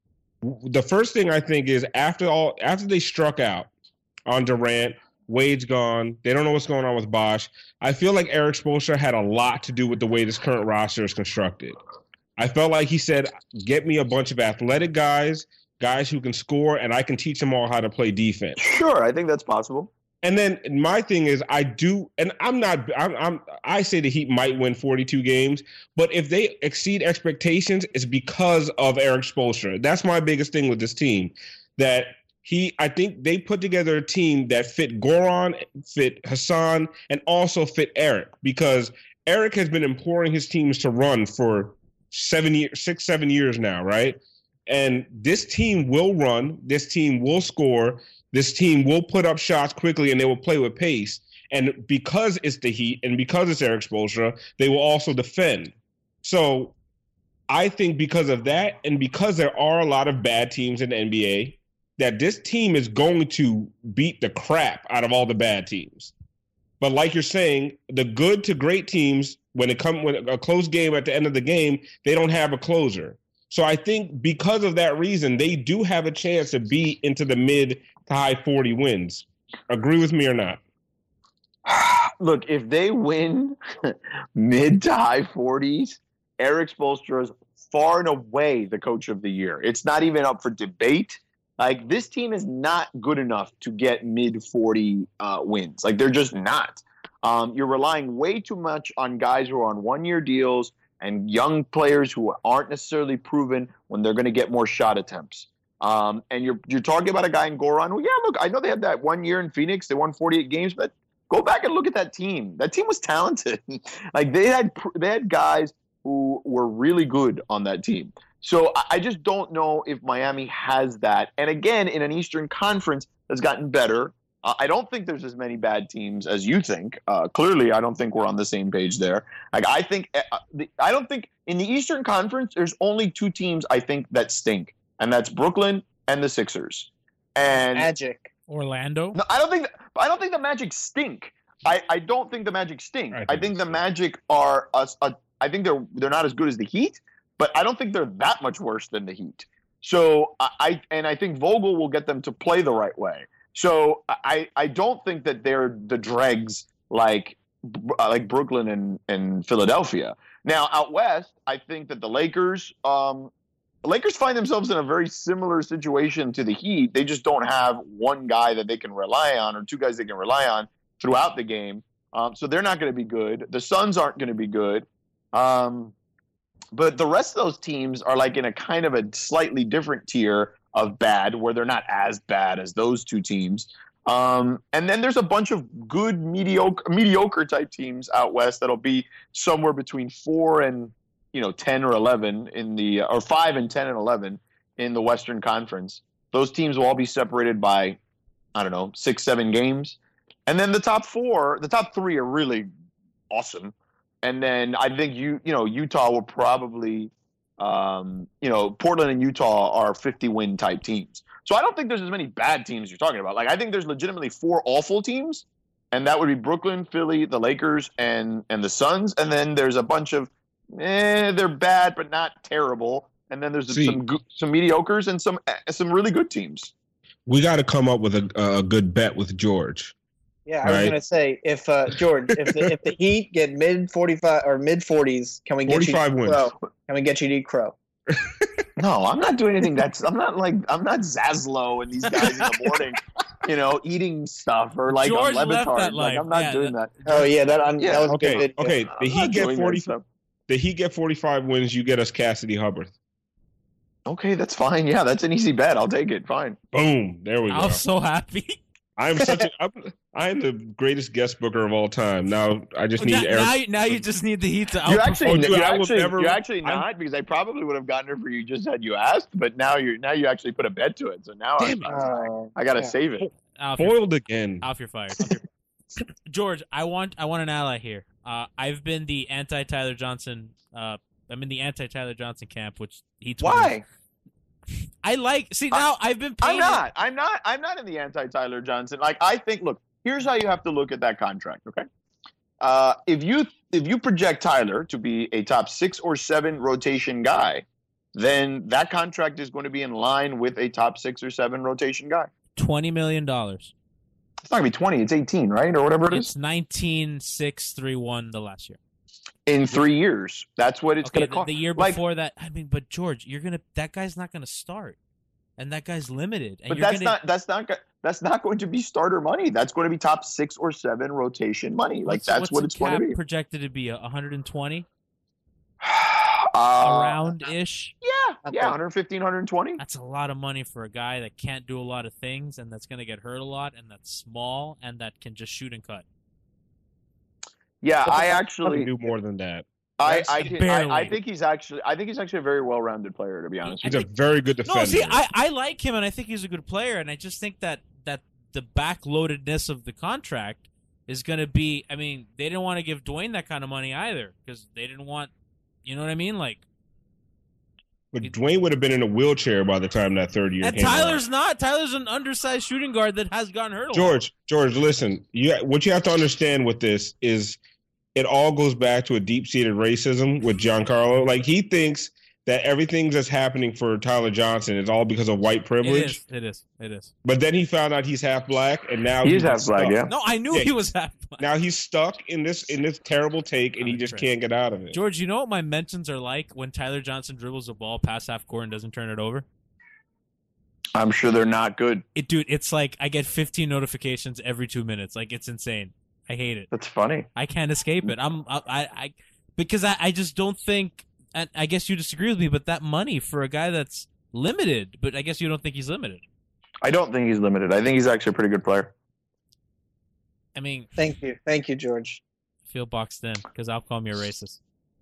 The first thing I think is after all after they struck out on Durant. Wade's gone. They don't know what's going on with Bosh. I feel like Eric Spoelstra had a lot to do with the way this current roster is constructed. I felt like he said, get me a bunch of athletic guys, guys who can score, and I can teach them all how to play defense. Sure, I think that's possible. And then my thing is, I do, and I'm not, I'm, I'm, I say the Heat might win forty-two games, but if they exceed expectations, it's because of Eric Spoelstra. That's my biggest thing with this team, that He, I think they put together a team that fit Goran, fit Hassan, and also fit Eric, because Eric has been imploring his teams to run for seven years, six, seven years now, right? And this team will run, this team will score, this team will put up shots quickly, and they will play with pace. And because it's the Heat, and because it's Eric Spoelstra, they will also defend. So I think because of that, and because there are a lot of bad teams in the N B A, that this team is going to beat the crap out of all the bad teams. But like you're saying, the good to great teams, when it comes with a close game at the end of the game, they don't have a closer. So I think because of that reason, they do have a chance to be into the mid to high forty wins. Agree with me or not? Look, if they win mid to high forties, Eric Spoelstra is far and away the coach of the year. It's not even up for debate. Like, this team is not good enough to get mid forty uh, wins. Like, they're just not. Um, you're relying way too much on guys who are on one-year deals and young players who aren't necessarily proven when they're going to get more shot attempts. Um, and you're you're talking about a guy in Goran who, yeah, look, I know they had that one year in Phoenix. They won forty-eight games, but go back and look at that team. That team was talented. Like, they had they had guys who were really good on that team. So I just don't know if Miami has that. And again, in an Eastern Conference that's gotten better, uh, I don't think there's as many bad teams as you think. Uh, clearly, I don't think we're on the same page there. Like, I think uh, the, I don't think in the Eastern Conference there's only two teams I think that stink, and that's Brooklyn and the Sixers. And Magic, Orlando. No, I don't think. I don't think the Magic stink. I, I don't think the Magic stink. I think, I think the Magic are a, a. I think they're they're not as good as the Heat. But I don't think they're that much worse than the Heat. So I and I think Vogel will get them to play the right way. So I I don't think that they're the dregs like like Brooklyn and, and Philadelphia. Now out west, I think that the Lakers um, the Lakers find themselves in a very similar situation to the Heat. They just don't have one guy that they can rely on or two guys they can rely on throughout the game. Um, so they're not going to be good. The Suns aren't going to be good. Um, But the rest of those teams are like in a kind of a slightly different tier of bad, where they're not as bad as those two teams. Um, and then there's a bunch of good mediocre, mediocre type teams out west that'll be somewhere between four and you know ten or eleven in the or five and ten and eleven in the Western Conference. Those teams will all be separated by I don't know six, seven games, and then the top four, the top three are really awesome. And then I think you you know Utah will probably um, you know Portland and Utah are fifty win type teams. So I don't think there's as many bad teams you're talking about. Like I think there's legitimately four awful teams, and that would be Brooklyn, Philly, the Lakers, and and the Suns. And then there's a bunch of eh, they're bad but not terrible. And then there's See, some some mediocres and some some really good teams. We got to come up with a, a good bet with George. Yeah, I was right? gonna say if uh, George, if the if the Heat get mid forty five or mid forties, can we get you to wins. Crow? Can we get you to eat Crow? No, I'm not doing anything. That's I'm not like I'm not Zaslow and these guys in the morning, you know, eating stuff or like George on left Levitard. that Like life. I'm not Yeah, doing that- that. Oh yeah, that on Yeah, that was a Okay, good video. okay. The I'm Heat not get doing that forty. stuff. The Heat get forty-five wins. You get us Cassidy Hubbard. Okay, that's fine. Yeah, that's an easy bet. I'll take it. Fine. Boom. There we go. I'm so happy. I'm such a I'm, I'm the greatest guest booker of all time. Now I just need now, Eric. now, you- now you just need the Heat to You're outperform. actually, dude, you're, I will actually never- you're actually I'm- not because I probably would have gotten her for you just had you asked, but now you're now you actually put a bet to it. So now Damn I, it. Oh, I gotta yeah. save it. Alf, you're, Foiled again. Alf, you're fired. Alf, you're- George, I want I want an ally here. Uh, I've been the anti Tyler Johnson. Uh, I'm in the anti Tyler Johnson camp, which he. Tweeted. Why? I like. See now, I've been. I'm Painted, not. I'm not. I'm not in the anti Tyler Johnson. Like I think. Look, here's how you have to look at that contract. Okay. Uh, if you if you project Tyler to be a top six or seven rotation guy, then that contract is going to be in line with a top six or seven rotation guy. Twenty million dollars. It's not gonna be twenty. It's eighteen, right, or whatever it is. It's nineteen six three one the last year. In three years, that's what it's Okay, gonna the, cost. the year Like, before that. I mean, but George, you're gonna. That guy's not gonna start, and that guy's limited. And but you're that's gonna, not. That's not. go- That's not going to be starter money. That's going to be top six or seven rotation money. Like what's- that's what's what the it's going to cap be. projected to be? one hundred twenty Uh, around ish. Yeah, yeah, one fifteen, one twenty. That's a lot of money for a guy that can't do a lot of things and that's going to get hurt a lot and that's small and that can just shoot and cut. Yeah, I Probably actually, do more than that. I, That's I, can, barely. I, I think he's actually, I think he's actually a very well-rounded player. To be honest, I He's a think- very good defender. No, see, I, I like him and I think he's a good player and I just think that, that the backloadedness of the contract is going to be, I mean, they didn't want to give Dwayne that kind of money either because they didn't want, you know what I mean? Like, but Dwayne would have been in a wheelchair by the time that third year and came Tyler's around. not. Tyler's an undersized shooting guard that has gotten hurt a lot. George, George, listen. You what you have to understand with this is it all goes back to a deep-seated racism with Giancarlo. Like he thinks that everything that's happening for Tyler Johnson is all because of white It privilege. is. It is. It is. But then he found out he's half black, and now He's he's half black, stuck. yeah. No, I knew Yeah. he was half black. Now he's stuck in this in this terrible take, and he just can't get out of it. George, you know what my mentions are like when Tyler Johnson dribbles the ball past half court and doesn't turn it over? I'm sure they're not good. It, dude, it's like I get fifteen notifications every two minutes. Like it's insane. I hate it. That's funny. I can't escape it. I'm, I, I, I because I, I just don't think. And I guess you disagree with me, but that money for a guy that's limited, but I guess you don't think he's limited. I don't think he's limited. I think he's actually a pretty good player. I mean, Thank you, thank you, George. I feel boxed in because I'll call me a racist.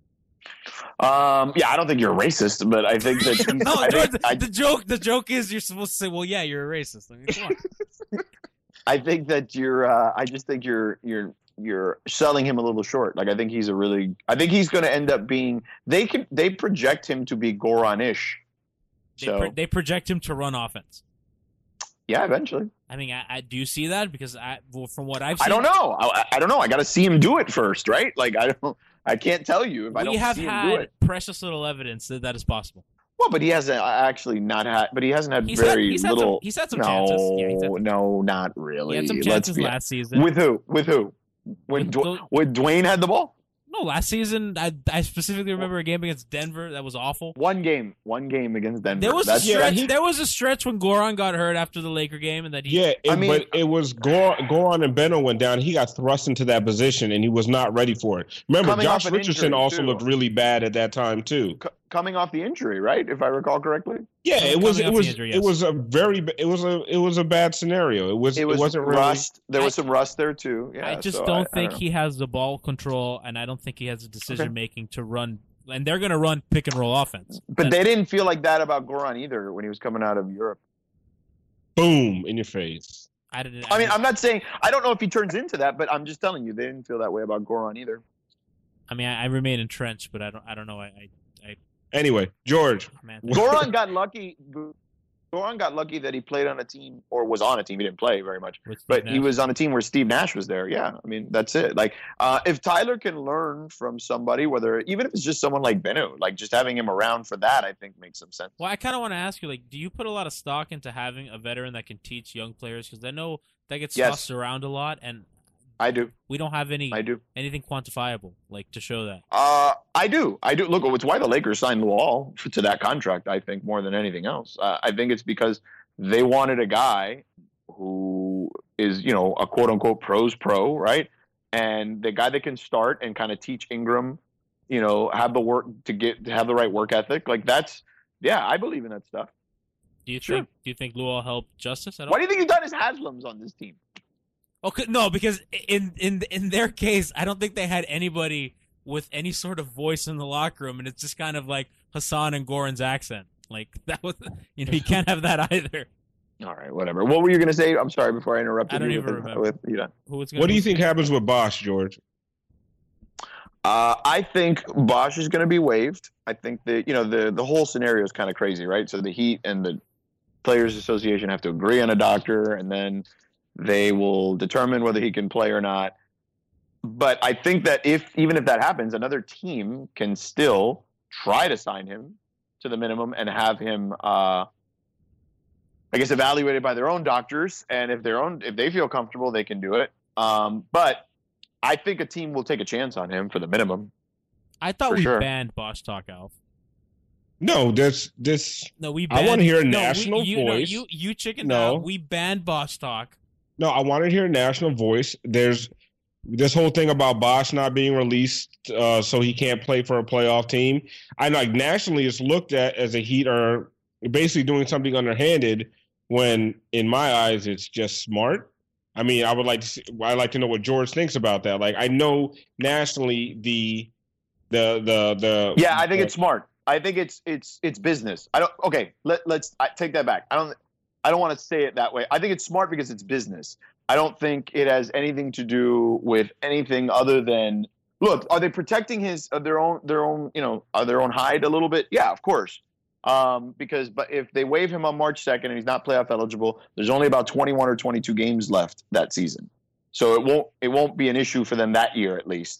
Um, yeah, I don't think you're a racist, but I think that he's, No, I, George, think, I, the joke, the joke is you're supposed to say, "Well, yeah, you're a racist." I mean, come on. I think that you're. Uh, I just think you're you're you're selling him a little short. Like I think he's a really. I think he's going to end up being. They can they project him to be Goran-ish. They, So pro- they project him to run offense. yeah, eventually. I mean, I, I do you see that because I, well, from what I've seen, I don't know. I, I don't know. I got to see him do it first, right? Like I don't. I can't tell you if I we don't have see him do had it. precious little evidence that that is possible. Well, but he hasn't actually not had. But he hasn't had He's had- very he's had some- little. he's had some no, chances. Yeah, he's had- no, not He really. had some Let's chances be- last season. With who? With who? When With Dw- the- when Dwayne had the ball. No, last season I, I specifically remember a game against Denver that was awful. One game, one game against Denver. There was That's a stretch. he- there was a stretch when Goran got hurt after the Laker game, and that he. Yeah, it, I mean- but it was Gor- Goran and Beno went down. He got thrust into that position, and he was not ready for it. Remember, Coming Josh off an Richardson injury, also too. looked really bad at that time too. C- coming off the injury, right? If I recall correctly. Yeah, Coming it was. off It the was. injury, It yes. was a very. ba- It was a. It was a bad scenario. It was. It It, was wasn't really. rust. There was I- some rust there too. Yeah, I just so don't I- I think know. he has the ball control, and I don't think he has the decision making to run. And they're going to run pick and roll offense. But That- they didn't feel like that about Goran either when he was coming out of Europe. Boom in your face. I didn't. I mean, I'm not saying I don't know if he turns into that, but I'm just telling you they didn't feel that way about Goran either. I mean, I, I remain entrenched, but I don't. I don't know. I. I, I Anyway, George. man, Goran got lucky. Goran got lucky that he played on a team or was on a team. He didn't play very much, with but Steve he Nash. was on a team where Steve Nash was there. Yeah, I mean that's it. Like uh, if Tyler can learn from somebody, whether even if it's just someone like Beno, like just having him around for that, I think makes some sense. Well, I kind of want to ask you, like, do you put a lot of stock into having a veteran that can teach young players? Because I know that gets Yes. tossed around a lot, and I do. we don't have any I do. anything quantifiable like to show that. Uh, I do. I do. Look, it's why the Lakers signed the Wall to that contract, I think, more than anything else. Uh, I think it's because they wanted a guy who is, you know, a quote-unquote pros pro, right? And the guy that can start and kind of teach Ingram, you know, have the work to get to have the right work ethic. Like that's, yeah, I believe in that stuff. Do you Sure. think do you think Luol helped Justice at all? Why do you think Udonis Haslam's on this team? Okay, no, because in in in their case, I don't think they had anybody with any sort of voice in the locker room, and it's just kind of like Hassan and Goran's accent. Like that was, you know, you can't have that either. All right, whatever. What were you going to say? I'm sorry before I interrupted I don't you. even with, remember. With, you know. Who was gonna What do you think happens with Bosch, George? Uh, I think Bosch is going to be waived. I think that, you know, the, the whole scenario is kind of crazy, right? So the Heat and the Players Association have to agree on a doctor, and then they will determine whether he can play or not. But I think that if even if that happens, another team can still try to sign him to the minimum and have him, uh, I guess, evaluated by their own doctors. And if their own, if they feel comfortable, they can do it. Um, but I think a team will take a chance on him for the minimum. I thought For we sure. banned Bosch talk, Alf. No, this this. No, we. I Banned, wanna hear a no, we- national you, no, voice. you you chicken No. out. We banned Bosch talk. No, I want to hear a national voice. There's this whole thing about Bosch not being released, uh, so he can't play for a playoff team. I know, like, nationally, it's looked at as a Heat are basically doing something underhanded. When in my eyes, it's just smart. I mean, I would like to see, I'd like to know what George thinks about that. Like, I know nationally the the the the Yeah, I think the- it's smart. I think it's it's it's business. I don't. Okay, let let's I take that back. I don't. I don't want to say it that way. I think it's smart because it's business. I don't think it has anything to do with anything other than, look, are they protecting his uh, their own their own you know uh, their own hide a little bit? Yeah, of course. Um, because but if they waive him on March second and he's not playoff eligible, there's only about twenty-one or twenty-two games left that season, so it won't it won't be an issue for them that year at least.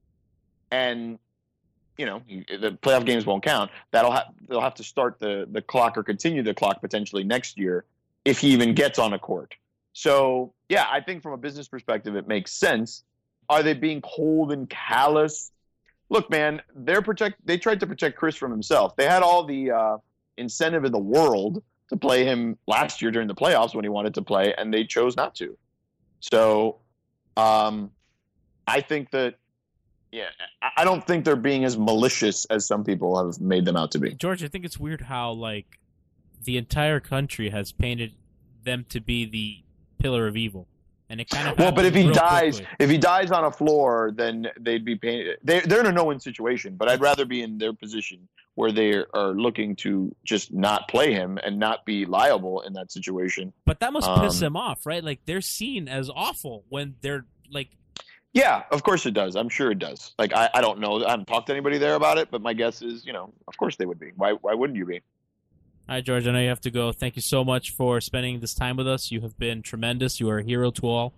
And you know, the playoff games won't count. That'll have they'll have to start the the clock or continue the clock potentially next year if he even gets on a court. So yeah, I think from a business perspective, it makes sense. Are they being cold and callous? Look, man, they're protect. They tried to protect Chris from himself. They had all the uh, incentive in the world to play him last year during the playoffs when he wanted to play, and they chose not to. So, um, I think that. Yeah, I don't think they're being as malicious as some people have made them out to be. George, I think it's weird how like the entire country has painted them to be the pillar of evil, and it kind of Well, but if he real dies, quickly. if he dies on a floor, then they'd be painted. They, they're in a no-win situation. But I'd rather be in their position where they are looking to just not play him and not be liable in that situation. But that must Um, piss him off, right? Like they're seen as awful when they're like. Yeah, of course it does. I'm sure it does. Like I, I don't know. I haven't talked to anybody there about it, but my guess is, you know, of course they would be. Why why wouldn't you be? All right, George, I know you have to go. Thank you so much for spending this time with us. You have been tremendous. You are a hero to all.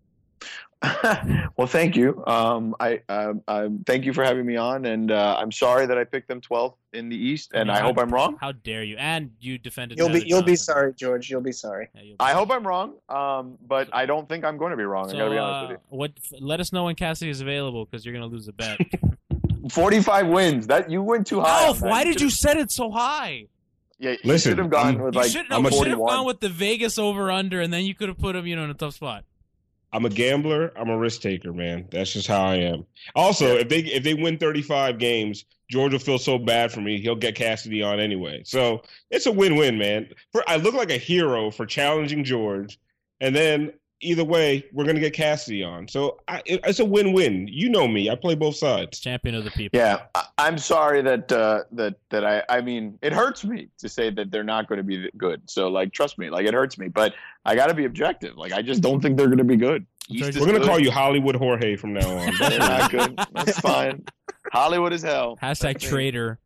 Well, thank you. Um, I, uh, I thank you for having me on, and uh, I'm sorry that I picked them twelfth in the East, and I how- hope I'm wrong. How dare you? And you defended. You'll be Tyler you'll be Johnson. sorry, George. You'll be sorry. Yeah, you'll be I sorry. hope I'm wrong, um, but I don't think I'm going to be wrong. I So, got to be honest uh, with what? Let us know when Cassidy is available because you're going to lose a bet. you. forty-five wins. That you went too high. Alf, on that. why did you should've- set it so high? Yeah, you Listen, should have gone I'm- with You like should I'm a- have forty-one. gone with the Vegas over under, and then you could have put him, you know, in a tough spot. I'm a gambler. I'm a risk taker, man. That's just how I am. Also, if they if they win thirty-five games, George will feel so bad for me. He'll get Cassidy on anyway. So it's a win-win, man. For I look like a hero for challenging George, and then either way, we're gonna get Cassidy on. So I, it, it's a win-win. You know me. I play both sides. Champion of the people. Yeah, I, I'm sorry that uh, that that I. I mean, it hurts me to say that they're not going to be good. So, like, trust me, like it hurts me. But I got to be objective. Like, I just don't think they're going to be good. East is We're gonna good. call you Hollywood Jorge from now on. They're not good. That's fine. Hollywood is hell. Hashtag That's me. traitor.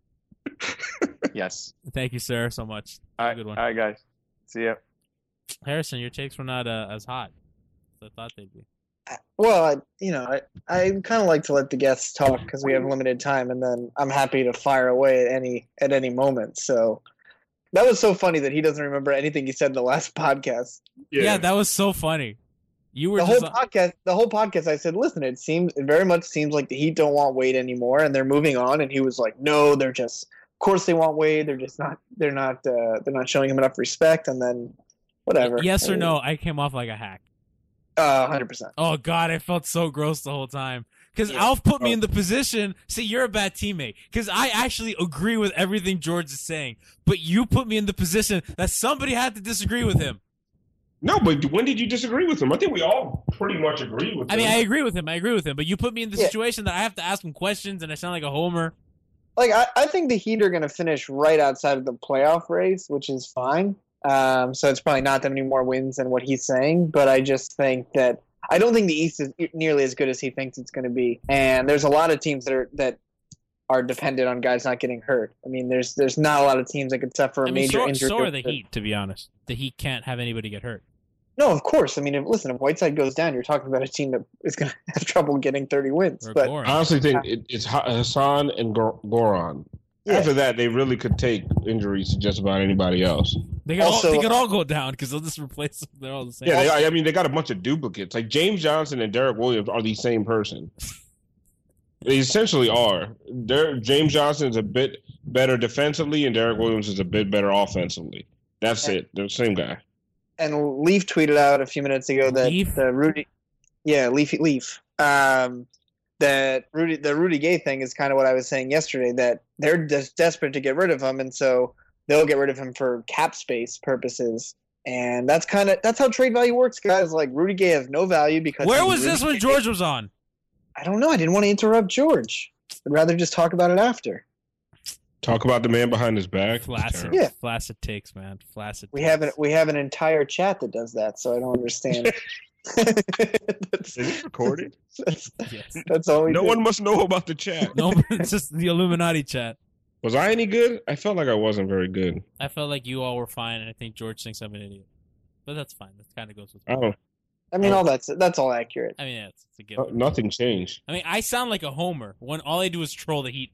Yes. Thank you, sir, so much. All Have right, a good one. all right, guys. See ya. Harrison, your takes were not uh, as hot as I thought they'd be. Well, I, you know, I, I kind of like to let the guests talk because we have limited time, and then I'm happy to fire away at any at any moment. So that was so funny that he doesn't remember anything he said in the last podcast. Yeah, that was so funny. You were The whole just podcast, the whole podcast, I said, listen, it seems, it very much seems like the Heat don't want Wade anymore, and they're moving on. And he was like, no, they're just, of course they want Wade. They're just not, they're not, uh, they're not showing him enough respect. And then, whatever. yes or no. I came off like a hack. Uh, hundred percent. Oh God, I felt so gross the whole time. because Yeah. Alf put me in the position. See, you're a bad teammate because I actually agree with everything George is saying, but you put me in the position that somebody had to disagree with him. No, but when did you disagree with him? I think we all pretty much agree with I him. mean, I agree with him. I agree with him, but you put me in the Yeah. situation that I have to ask him questions, and I sound like a homer. Like I, I think the Heat are going to finish right outside of the playoff race, which is fine. Um, so it's probably not that many more wins than what he's saying, but I just think that I don't think the East is nearly as good as he thinks it's going to be. And there's a lot of teams that are that are dependent on guys not getting hurt. I mean, there's there's not a lot of teams that could suffer a I mean, major so, injury. so are the Heat, to be honest. The Heat can't have anybody get hurt. No, of course. I mean, if, listen, if Whiteside goes down, you're talking about a team that is going to have trouble getting thirty wins. Or But Goran. I honestly think it, it's Ha- Hassan and Gor- Goran. Yeah. After that, they really could take injuries to just about anybody else. They could, Also- all, they could all go down because they'll just replace them. They're all the same. Yeah, they, I mean, they got a bunch of duplicates. Like James Johnson and Derek Williams are the same person. They essentially are. Der- James Johnson is a bit better defensively, and Derek Williams is a bit better offensively. That's it. They're the same guy. and Leaf tweeted out a few minutes ago that Leaf? the Rudy, yeah, Leaf, Leaf, um, that Rudy, the Rudy Gay thing is kind of what I was saying yesterday. That they're just desperate to get rid of him, and so they'll get rid of him for cap space purposes. And that's kind of that's how trade value works, guys. Like Rudy Gay has no value because Where he's was Rudy this when Gay. George was on? I don't know. I didn't want to interrupt George. I'd rather just talk about it after. Talk about the man behind his back. Flaccid, Yeah. flaccid takes, man. Flaccid. We takes. have an we have an entire chat that does that, so I don't understand. that's, Is it recorded? that's, Yes. that's all we No do. one must know about the chat. No, it's just the Illuminati chat. Was I any good? I felt like I wasn't very good. I felt like you all were fine, and I think George thinks I'm an idiot. But that's fine. That kind of goes with. I don't. I mean, all that's that's all accurate. I mean, yeah, it's, it's a uh, given. nothing changed. I mean, I sound like a homer when all I do is troll the Heat.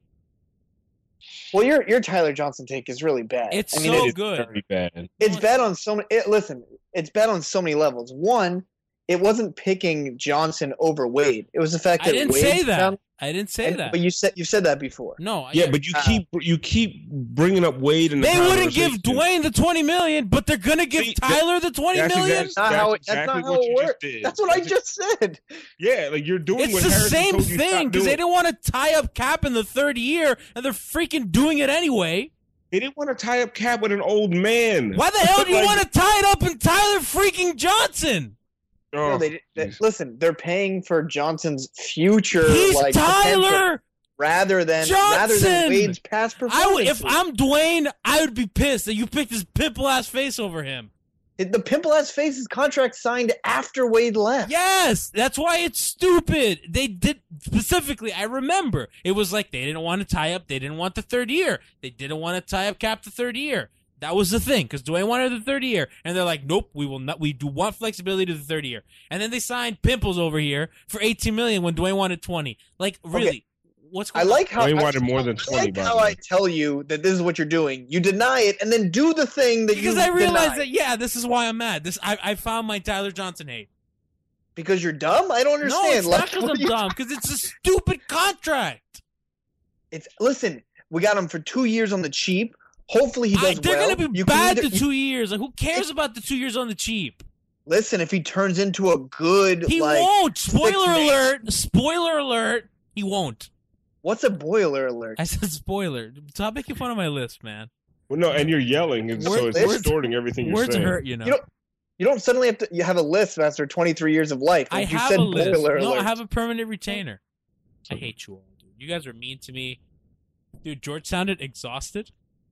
Well, your your Tyler Johnson take is really bad. It's I mean, so it- It's good. very bad. it's bad on so many. It, listen, it's bad on so many levels. One, it wasn't picking Johnson over Wade. It was the fact I that didn't Wade say that. found- I didn't say and- that. But you said you said that before. no. Yeah, but you Uh, keep you keep bringing up Wade and the they wouldn't give conversation. Dwayne the twenty million, but they're gonna give See, Tyler the twenty That's million. exactly, Not how it- that's that's exactly not what how it you works. just did. That's what I That's just said. Yeah, like you're doing It's what the Harrison same told you thing stop because they doing. didn't want to tie up Cap in the third year, and they're freaking doing it anyway. They didn't want to tie up Cap with an old man. Why the hell do you Like- want to tie it up in Tyler freaking Johnson? Oh, No, they, they, jeez. listen, they're paying for Johnson's future. He's like, potential Tyler. rather than rather Johnson! than Wade's past I performance. would, if I'm Dwayne, I would be pissed that you picked his pimple ass face over him. the pimple ass face's contract signed after Wade left. Yes, that's why it's stupid. They did specifically. I remember it was like they didn't want to tie up. They didn't want the third year. They didn't want to tie up Cap the third year. That was the thing because Dwayne wanted the third year, and they're like, "Nope, we will not. We do want flexibility to the third year." And then they signed Pimples over here for eighteen million when Dwayne wanted twenty. Like, really, Okay. what's I going like how Dwayne I, wanted more than I twenty. like by how the way. I tell you that this is what you're doing. You deny it and then do the thing that because you I realized deny. that yeah, this is why I'm mad. This I, I found my Tyler Johnson hate. Because you're dumb. I don't understand. No, it's like, not because what I'm do you- dumb. Because it's a stupid contract. It's listen. We got him for two years on the cheap. Hopefully he I, does they're well. gonna be You can bad either- the two years. Like, who cares about the two years on the cheap? Listen, if he turns into a good, He like, won't. Spoiler six-man- alert. Spoiler alert. He won't. What's a boiler alert? I said spoiler. Stop making fun of my list, man. Well, no, and you're yelling, and so Words- it's words- distorting everything you're Words saying. hurt, you know. You don't- You don't suddenly have to. You have a list after twenty-three years of life. I Like, you have said a list. boiler No, alert. I have a permanent retainer. I hate you all, dude. You guys are mean to me. Dude, George sounded exhausted.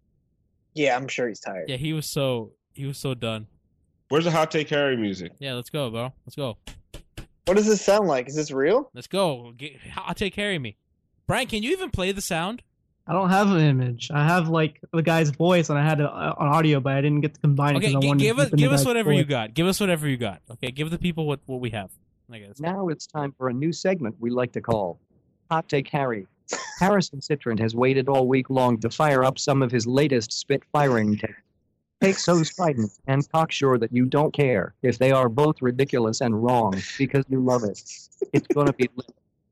Yeah, I'm sure he's tired. Yeah, he was so he was so done. Where's the hot take Harry music? Yeah, let's go, bro. Let's go. What does this sound like? Is this real? Let's go. Get, I'll take carry me. Brian, can you even play the sound? I don't have an image. I have like the guy's voice, and I had it on audio, but I didn't get to combine it Okay, because I g- wanted give to us keep it in give the us guy's whatever you voice. got. Give us whatever you got. Okay, give the people what, what we have. Okay, let's go. Now it's time for a new segment we like to call Hot Take Harry. Harrison Citrant has waited all week long to fire up some of his latest spit-firing takes. Takes so strident and cocksure that you don't care if they are both ridiculous and wrong because you love it. It's going to be lit.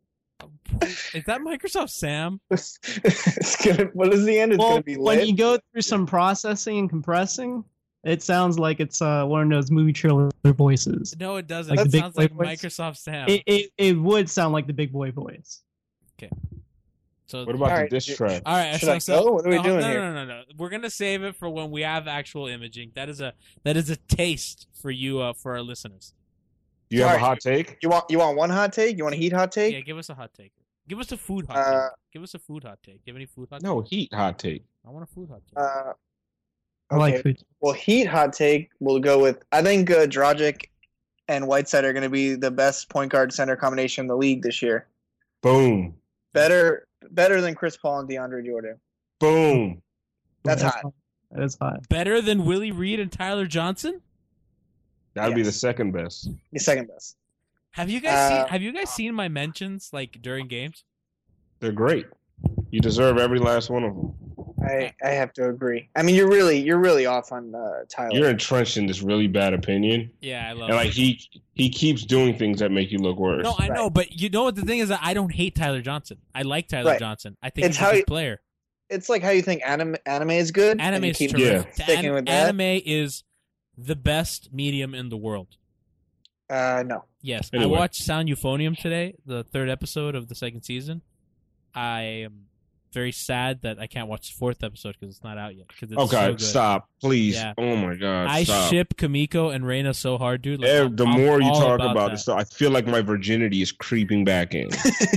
Is that Microsoft Sam? It's gonna, what is the end? It's Well, gonna be when lit. you go through some processing and compressing, It sounds like it's uh, one of those movie trailer voices. No, it doesn't. Like it the sounds big like boy voice. Microsoft Sam. It, it it would sound like the big boy voice. Okay. So What about All the right, diss should- track? all right, Should so, I so go? What are we no, doing no, here? No, no, no, no. We're gonna save it for when we have actual imaging. That is a that is a taste for you uh, for our listeners. Do you have a Sorry. hot take? You want you want one hot take? You want a heat hot take? Yeah, give us a hot take. Give us a food hot Uh, take. Give us a food hot take. Give any food hot No, take? heat hot take. I want a food hot take. Uh, I like okay. food. Well, heat hot take. We'll go with. I think uh, Dragic and Whiteside are going to be the best point guard center combination in the league this year. Boom. Better better than Chris Paul and DeAndre Jordan. Boom. That's hot. That is hot. Better than Willie Reed and Tyler Johnson? That'd be the Yes. second best. The second best. Have you guys Uh, seen Have you guys seen my mentions like during games? They're great. You deserve every last one of them. I, I have to agree. I mean, you're really you're really off on uh, Tyler. You're entrenched in this really bad opinion, Yeah, I love and like it. he he keeps doing things that make you look worse. No, I know, but you know what the thing is? That I don't hate Tyler Johnson. I like Tyler Right. Johnson. I think It's he's how a good you- player. It's like how you think anime anime is good. and Anime you is keep terrific. sticking An- with that. anime is the best medium in the world. Uh, no. Yes, Anyway. I watched Sound Euphonium today, the third episode of the second season. I am very sad that I can't watch the fourth episode because it's not out yet. 'cause it's Okay, so good. stop, please. Yeah. Oh my god, I stop. ship Kamiko and Reina so hard, dude. Like, Eh, I'm- the I'm more you all talk about, about, that. this stuff, I feel like my virginity is creeping back in.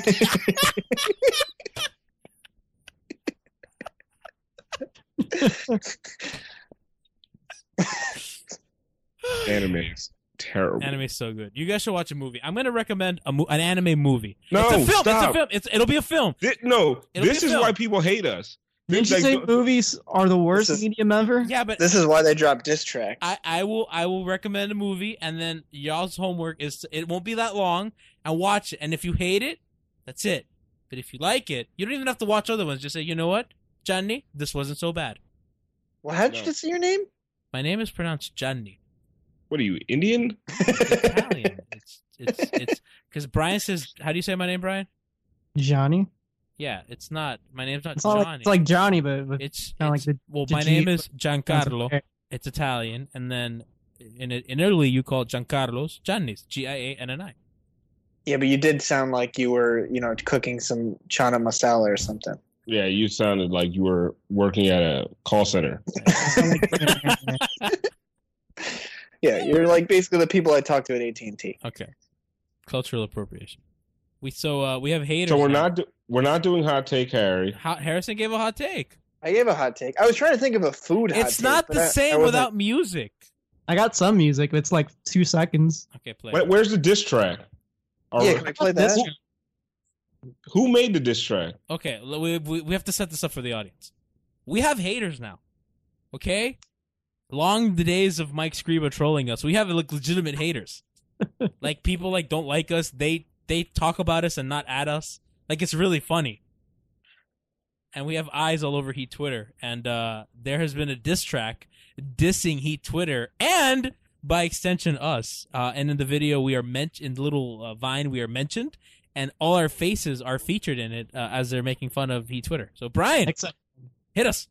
Anime is terrible. Anime's so good. You guys should watch a movie. I'm gonna recommend a mo- an anime movie. No, it's a film. It's a stop. film. It's it'll be a film. Thi- no, It'll this be a is film. why people hate us. Didn't you Like, say the- movies are the worst This is- medium ever? Yeah, but This is why they drop diss tracks. I, I will I will recommend a movie, and then y'all's homework is to, it won't be that long, and watch it. And if you hate it, that's it. But if you like it, you don't even have to watch other ones. Just say, you know what, Johnny, this wasn't so bad. well, how'd you No. just say your name? My name is pronounced Johnny. What are you, Indian? It's Italian. It's it's it's because Brian says, how do you say my name, Brian? Johnny. Yeah, it's not. My name's not It's not Johnny. like it's like Johnny, but, but It's, kinda like it's- the well, my G- name is Giancarlo. Okay. It's Italian, and then in in Italy you call it Giancarlo's Gianni's G I A N N I. Yeah, but you did sound like you were, you know, cooking some chana masala or something. Yeah, you sounded like you were working at a call center. Yeah, you're like basically the people I talk to at A T and T. Okay, cultural appropriation. We so uh, we have haters. So we're now. not do- we're not doing hot take, Harry. How, Harrison gave a hot take. I gave a hot take. I was trying to think of a food hot It's take, not but the I- I same wasn't- without music. I got some music. But it's like two seconds. Okay, play. Where, where's the diss track? Or- Yeah, can I play This- that? Who made the diss track? Okay, l- we, we we have to set this up for the audience. We have haters now. Okay, long the days of Mike Scriba trolling us. We have like legitimate haters. Like people like don't like us. They they talk about us and not at us. Like it's really funny. And we have eyes all over Heat Twitter. And uh, there has been a diss track dissing Heat Twitter and by extension us. Uh, and in the video we are mentioned in the little uh, Vine we are mentioned. And all our faces are featured in it uh, as they're making fun of Heat Twitter. So Brian, Except hit us.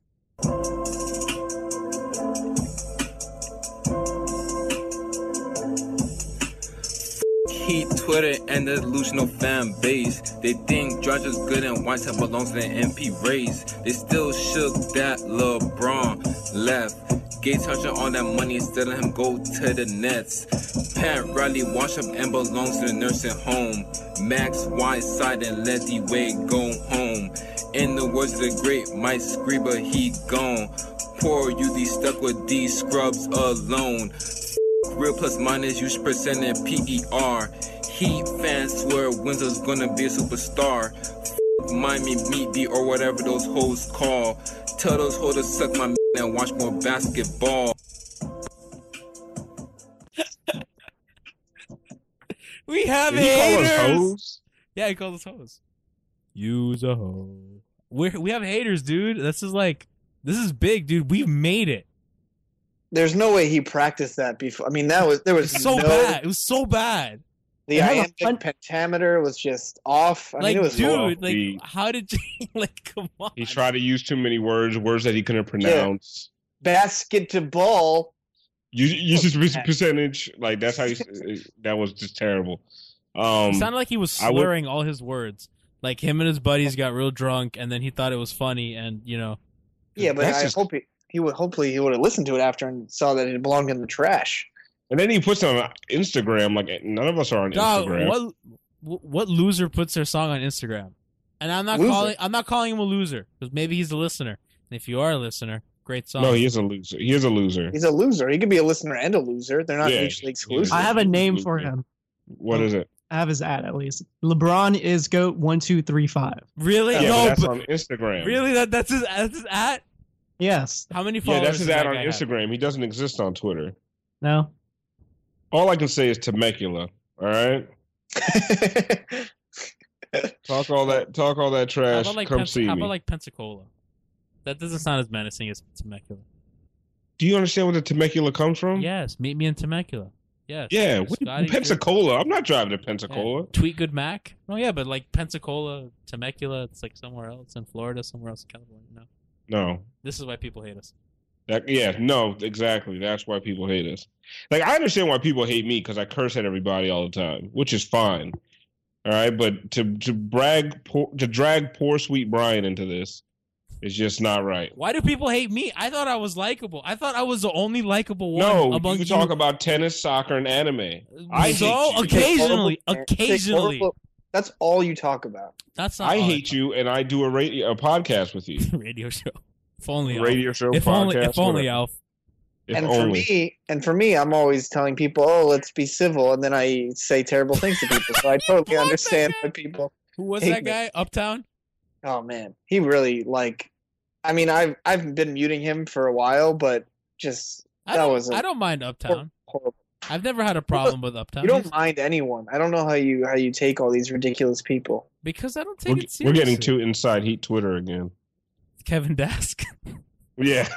Heat Twitter and the delusional fan base. They think George is good and Whiteside belongs to the M P race. They still shook that LeBron left. Gates touching all that money instead of him go to the Nets. Pat Riley wash up and belongs to the nursing home. Max Whiteside and let D Wade go home. In the words of the great Mike Scriba, he gone. Poor you these stuck with these scrubs alone. Real plus minus, use percent and P E R. Heat fans swear Windsor's gonna be a superstar. F- Miami Meat Beat or whatever those hoes call. Tell those hoes to suck my and watch more basketball. We have Did he call us haters. hoes? Yeah, he calls us hoes. Use a hoe. We we have haters, dude. This is like this is big, dude. We've made it. There's no way he practiced that before. I mean, that was there was It's so no, bad. It was so bad. The I have a iambic fun- pentameter was just off. I Like, mean, it was dude, wrong. like, He- how did you like? Come on. He tried to use too many words, words that he couldn't pronounce. basketball. You usage percentage, like that's how you. That was just terrible. Um, it sounded like he was slurring would, all his words. Like him and his buddies got real drunk, and then he thought it was funny, and you know. Yeah, but I just, hope he, he would. Hopefully, he would have listened to it after and saw that it belonged in the trash. And then he puts it on Instagram. Like none of us are on Dog, Instagram. What what loser puts their song on Instagram? And I'm not loser. calling. I'm not calling him a loser because maybe he's a listener. And if you are a listener, great song. No, he is a loser. He is a loser. He's a loser. He could be a listener and a loser. They're not yeah, mutually exclusive. I have a name for him. What is it? I have his ad at least. LeBron is GOAT one two three five. Really? Yeah, no, but that's but, on Instagram. Really? That that's his that's his ad? Yes. How many followers? Yeah, that's his ad on have? Instagram. He doesn't exist on Twitter. No. All I can say is Temecula. All right. talk all that. Talk all that trash. Like Come Pen- see how me. How about like Pensacola? That doesn't sound as menacing as Temecula. Do you understand where the Temecula comes from? Yes. Meet me in Temecula. Yes. Yeah. What, Pensacola. I'm not driving to Pensacola. Yeah. Tweet Good Mac. Oh yeah, but like Pensacola, Temecula, it's like somewhere else in Florida, somewhere else in California. No. No. This is why people hate us. That, yeah, no, exactly. That's why people hate us. Like, I understand why people hate me because I curse at everybody all the time, which is fine. All right, but to to brag, poor, to drag poor sweet Brian into this is just not right. Why do people hate me? I thought I was likable. I thought I was the only likable one. No, among you you. talk about tennis, soccer, and anime. I so hate you. occasionally, occasionally. That's all you talk about. That's not I hate you, and I do a radio, a podcast with you. Radio show. If only radio Alf. show, if podcast, only, if only whatever. Alf. If and only. for me, and for me, I'm always telling people, "Oh, let's be civil," and then I say terrible things to people. So I totally understand why people. Who was hate that me. guy? Uptown. Oh man, he really like. I mean, I've I've been muting him for a while, but just I that don't, was. A I don't mind Uptown. horrible. I've never had a problem with Uptown. You don't He's- mind anyone. I don't know how you how you take all these ridiculous people. because I don't take We're, it seriously. we're getting too inside heat Twitter again. Kevin Dask. Yeah.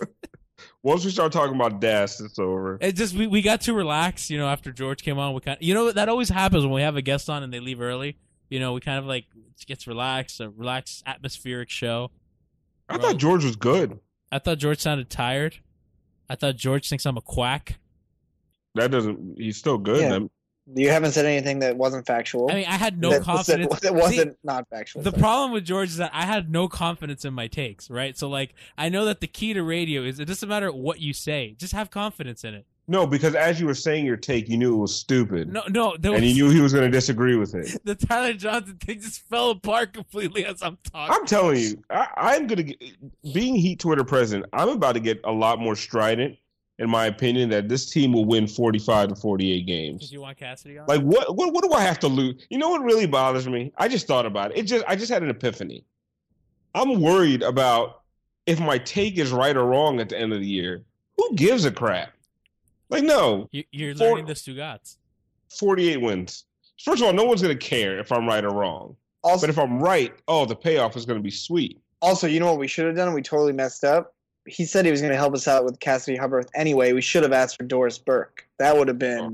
Once we start talking about Das, it's over. It just we, we got too relaxed, you know. After George came on, we kind of, you know that always happens when we have a guest on and they leave early. You know, we kind of like it gets relaxed, a relaxed atmospheric show. I thought George was good. I thought George sounded tired. I thought George thinks I'm a quack. That doesn't. He's still good. Yeah. Then. You haven't said anything that wasn't factual. I mean, I had no that, confidence. That wasn't See, not factual. The problem with George is that I had no confidence in my takes, right? So, like, I know that the key to radio is it doesn't matter what you say, just have confidence in it. No, because as you were saying your take, you knew it was stupid. No, no, there and was, you knew he was going to disagree with it. the Tyler Johnson thing just fell apart completely as I'm talking. I'm telling you, I, I'm going to get, being Heat Twitter president, I'm about to get a lot more strident. In my opinion, that this team will win forty-five to forty-eight games. Did you want Cassidy on? Like what? What? What do I have to lose? You know what really bothers me? I just thought about it. It just. I just had an epiphany. I'm worried about if my take is right or wrong at the end of the year. Who gives a crap? Like no. You, you're four, learning the Stugats. forty-eight wins. First of all, no one's going to care if I'm right or wrong. Also, but if I'm right, oh, the payoff is going to be sweet. Also, you know what we should have done? We totally messed up. He said he was going to help us out with Cassidy Hubbarth anyway. We should have asked for Doris Burke. That would have been.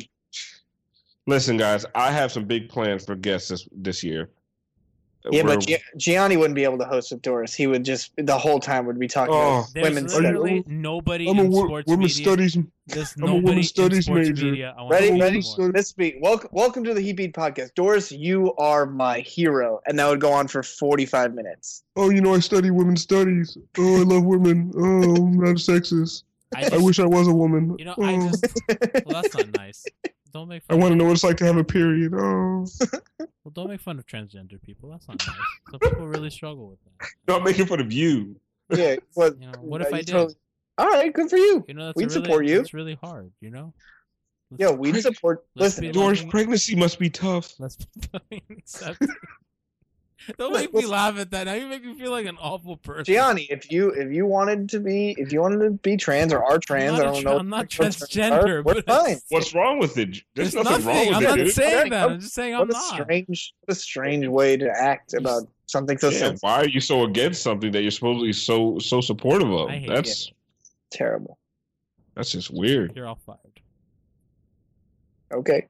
Listen, guys, I have some big plans for guests this this year. Yeah, We're- but Gi- Gianni wouldn't be able to host with Doris. He would just the whole time would be talking Oh. about There's women's literally studies. nobody I'm a in wo- sports women's media. studies. There's I'm a nobody women's in studies sports major. media. I want Ready, to ready. talk more. This beat. Welcome, welcome to the Heat Beat podcast. Doris, you are my hero, and that would go on for forty-five minutes. Oh, you know, I study women's studies. Oh, I love women. Oh, I'm not sexist. I, I just, wish I was a woman. You know, oh. I just. Well, that's not nice. Don't make. I Fun want to of, know what it's like to have a period. Oh, Well, don't make fun of transgender people. That's not nice. Some people really struggle with that. not making fun of you. Yeah. Well, You know, what if you I did? totally- All right, good for you. You know, that's We'd a really, support you. It's really hard. You know. Let's- Yeah, we'd support. let's Listen, be Doris, loving- pregnancy must be tough. Let's accept. Don't make me laugh at that. Now you make me feel like an awful person. Gianni, if you if you wanted to be if you wanted to be trans or are trans, I'm I not, don't tra- know. I'm not what trans transgender, are, we're but fine. it's- What's wrong with it? There's There's nothing, wrong nothing. with I'm it, not dude. saying that. What- I'm just saying I'm What a not. strange, what a strange way to act about something so Yeah, sensitive. why are you so against something that you're supposedly so so supportive of? I hate That's Terrible. that's just weird. You're all fired. Okay.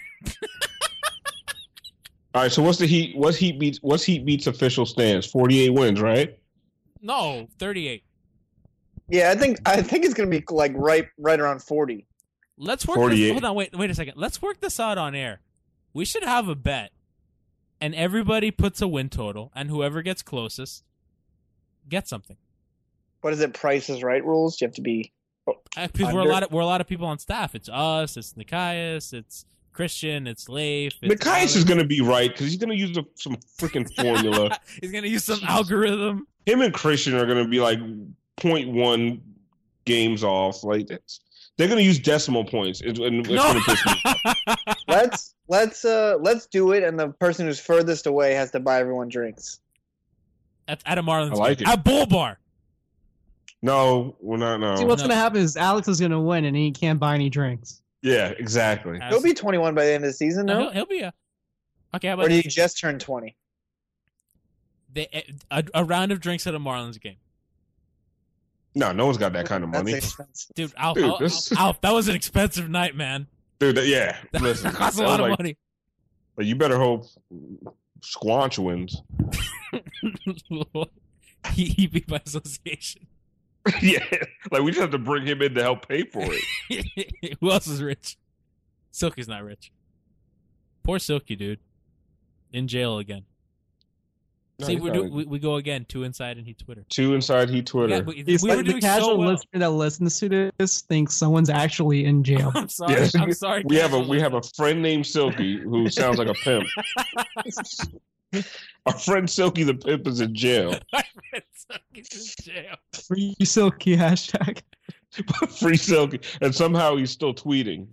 All right, so what's the Heat? What's Heat beats? What's Heat beats official stance? forty-eight wins, right? No, thirty-eight. Yeah, I think I think it's gonna be like right right around forty. Let's work this, hold on, wait, wait a second. Let's work this out on air. We should have a bet, and everybody puts a win total, and whoever gets closest gets something. What is it? Price is Right rules. You have to be. Uh, because we're a lot of we're a lot of people on staff. It's us. It's Nikias. It's Christian. It's Leif. It's Nikias Alex. is going to be right because he's going to use the, some freaking formula. He's going to use some algorithm. Him and Christian are going to be like zero point one games off. Like that's, they're going to use decimal points. It's, and it's No. going to piss me off. let's let's uh let's do it, and the person who's furthest away has to buy everyone drinks. At, at a Marlins I like game. it. At Bull Bar. No, we're not. No. See, what's No. gonna happen is Alex is gonna win, and he can't buy any drinks. Yeah, exactly. As- He'll be twenty-one by the end of the season, no, no? he'll, he'll be a. Okay, how Or about did he this? just turn twenty? They, a, a round of drinks at a Marlins game. No, no one's got that kind of That's money. expensive. Dude, Alf, Dude, Alf, this- Alf, Alf, that was an expensive night, man. Dude, that, yeah. That, Listen, that costs a that lot was of like- money. like, you better hope Squanch wins. he, he beat by association. Yeah, like we just have to bring him in to help pay for it. Who else is rich? Silky's not rich. Poor Silky, dude. In jail again. No, See, he's we, not. do, we we go again. Two inside and he Twitter. Two inside he Twitter. Yeah, we, He's we like were the doing casual so well. listener that listens to this thinks someone's actually in jail. I'm sorry. Yes. I'm sorry. we have a casual we have a friend named Silky who sounds like a pimp. Our friend Silky the pimp is in jail. My friend Silky's in jail. Free Silky hashtag. Free Silky, and somehow he's still tweeting.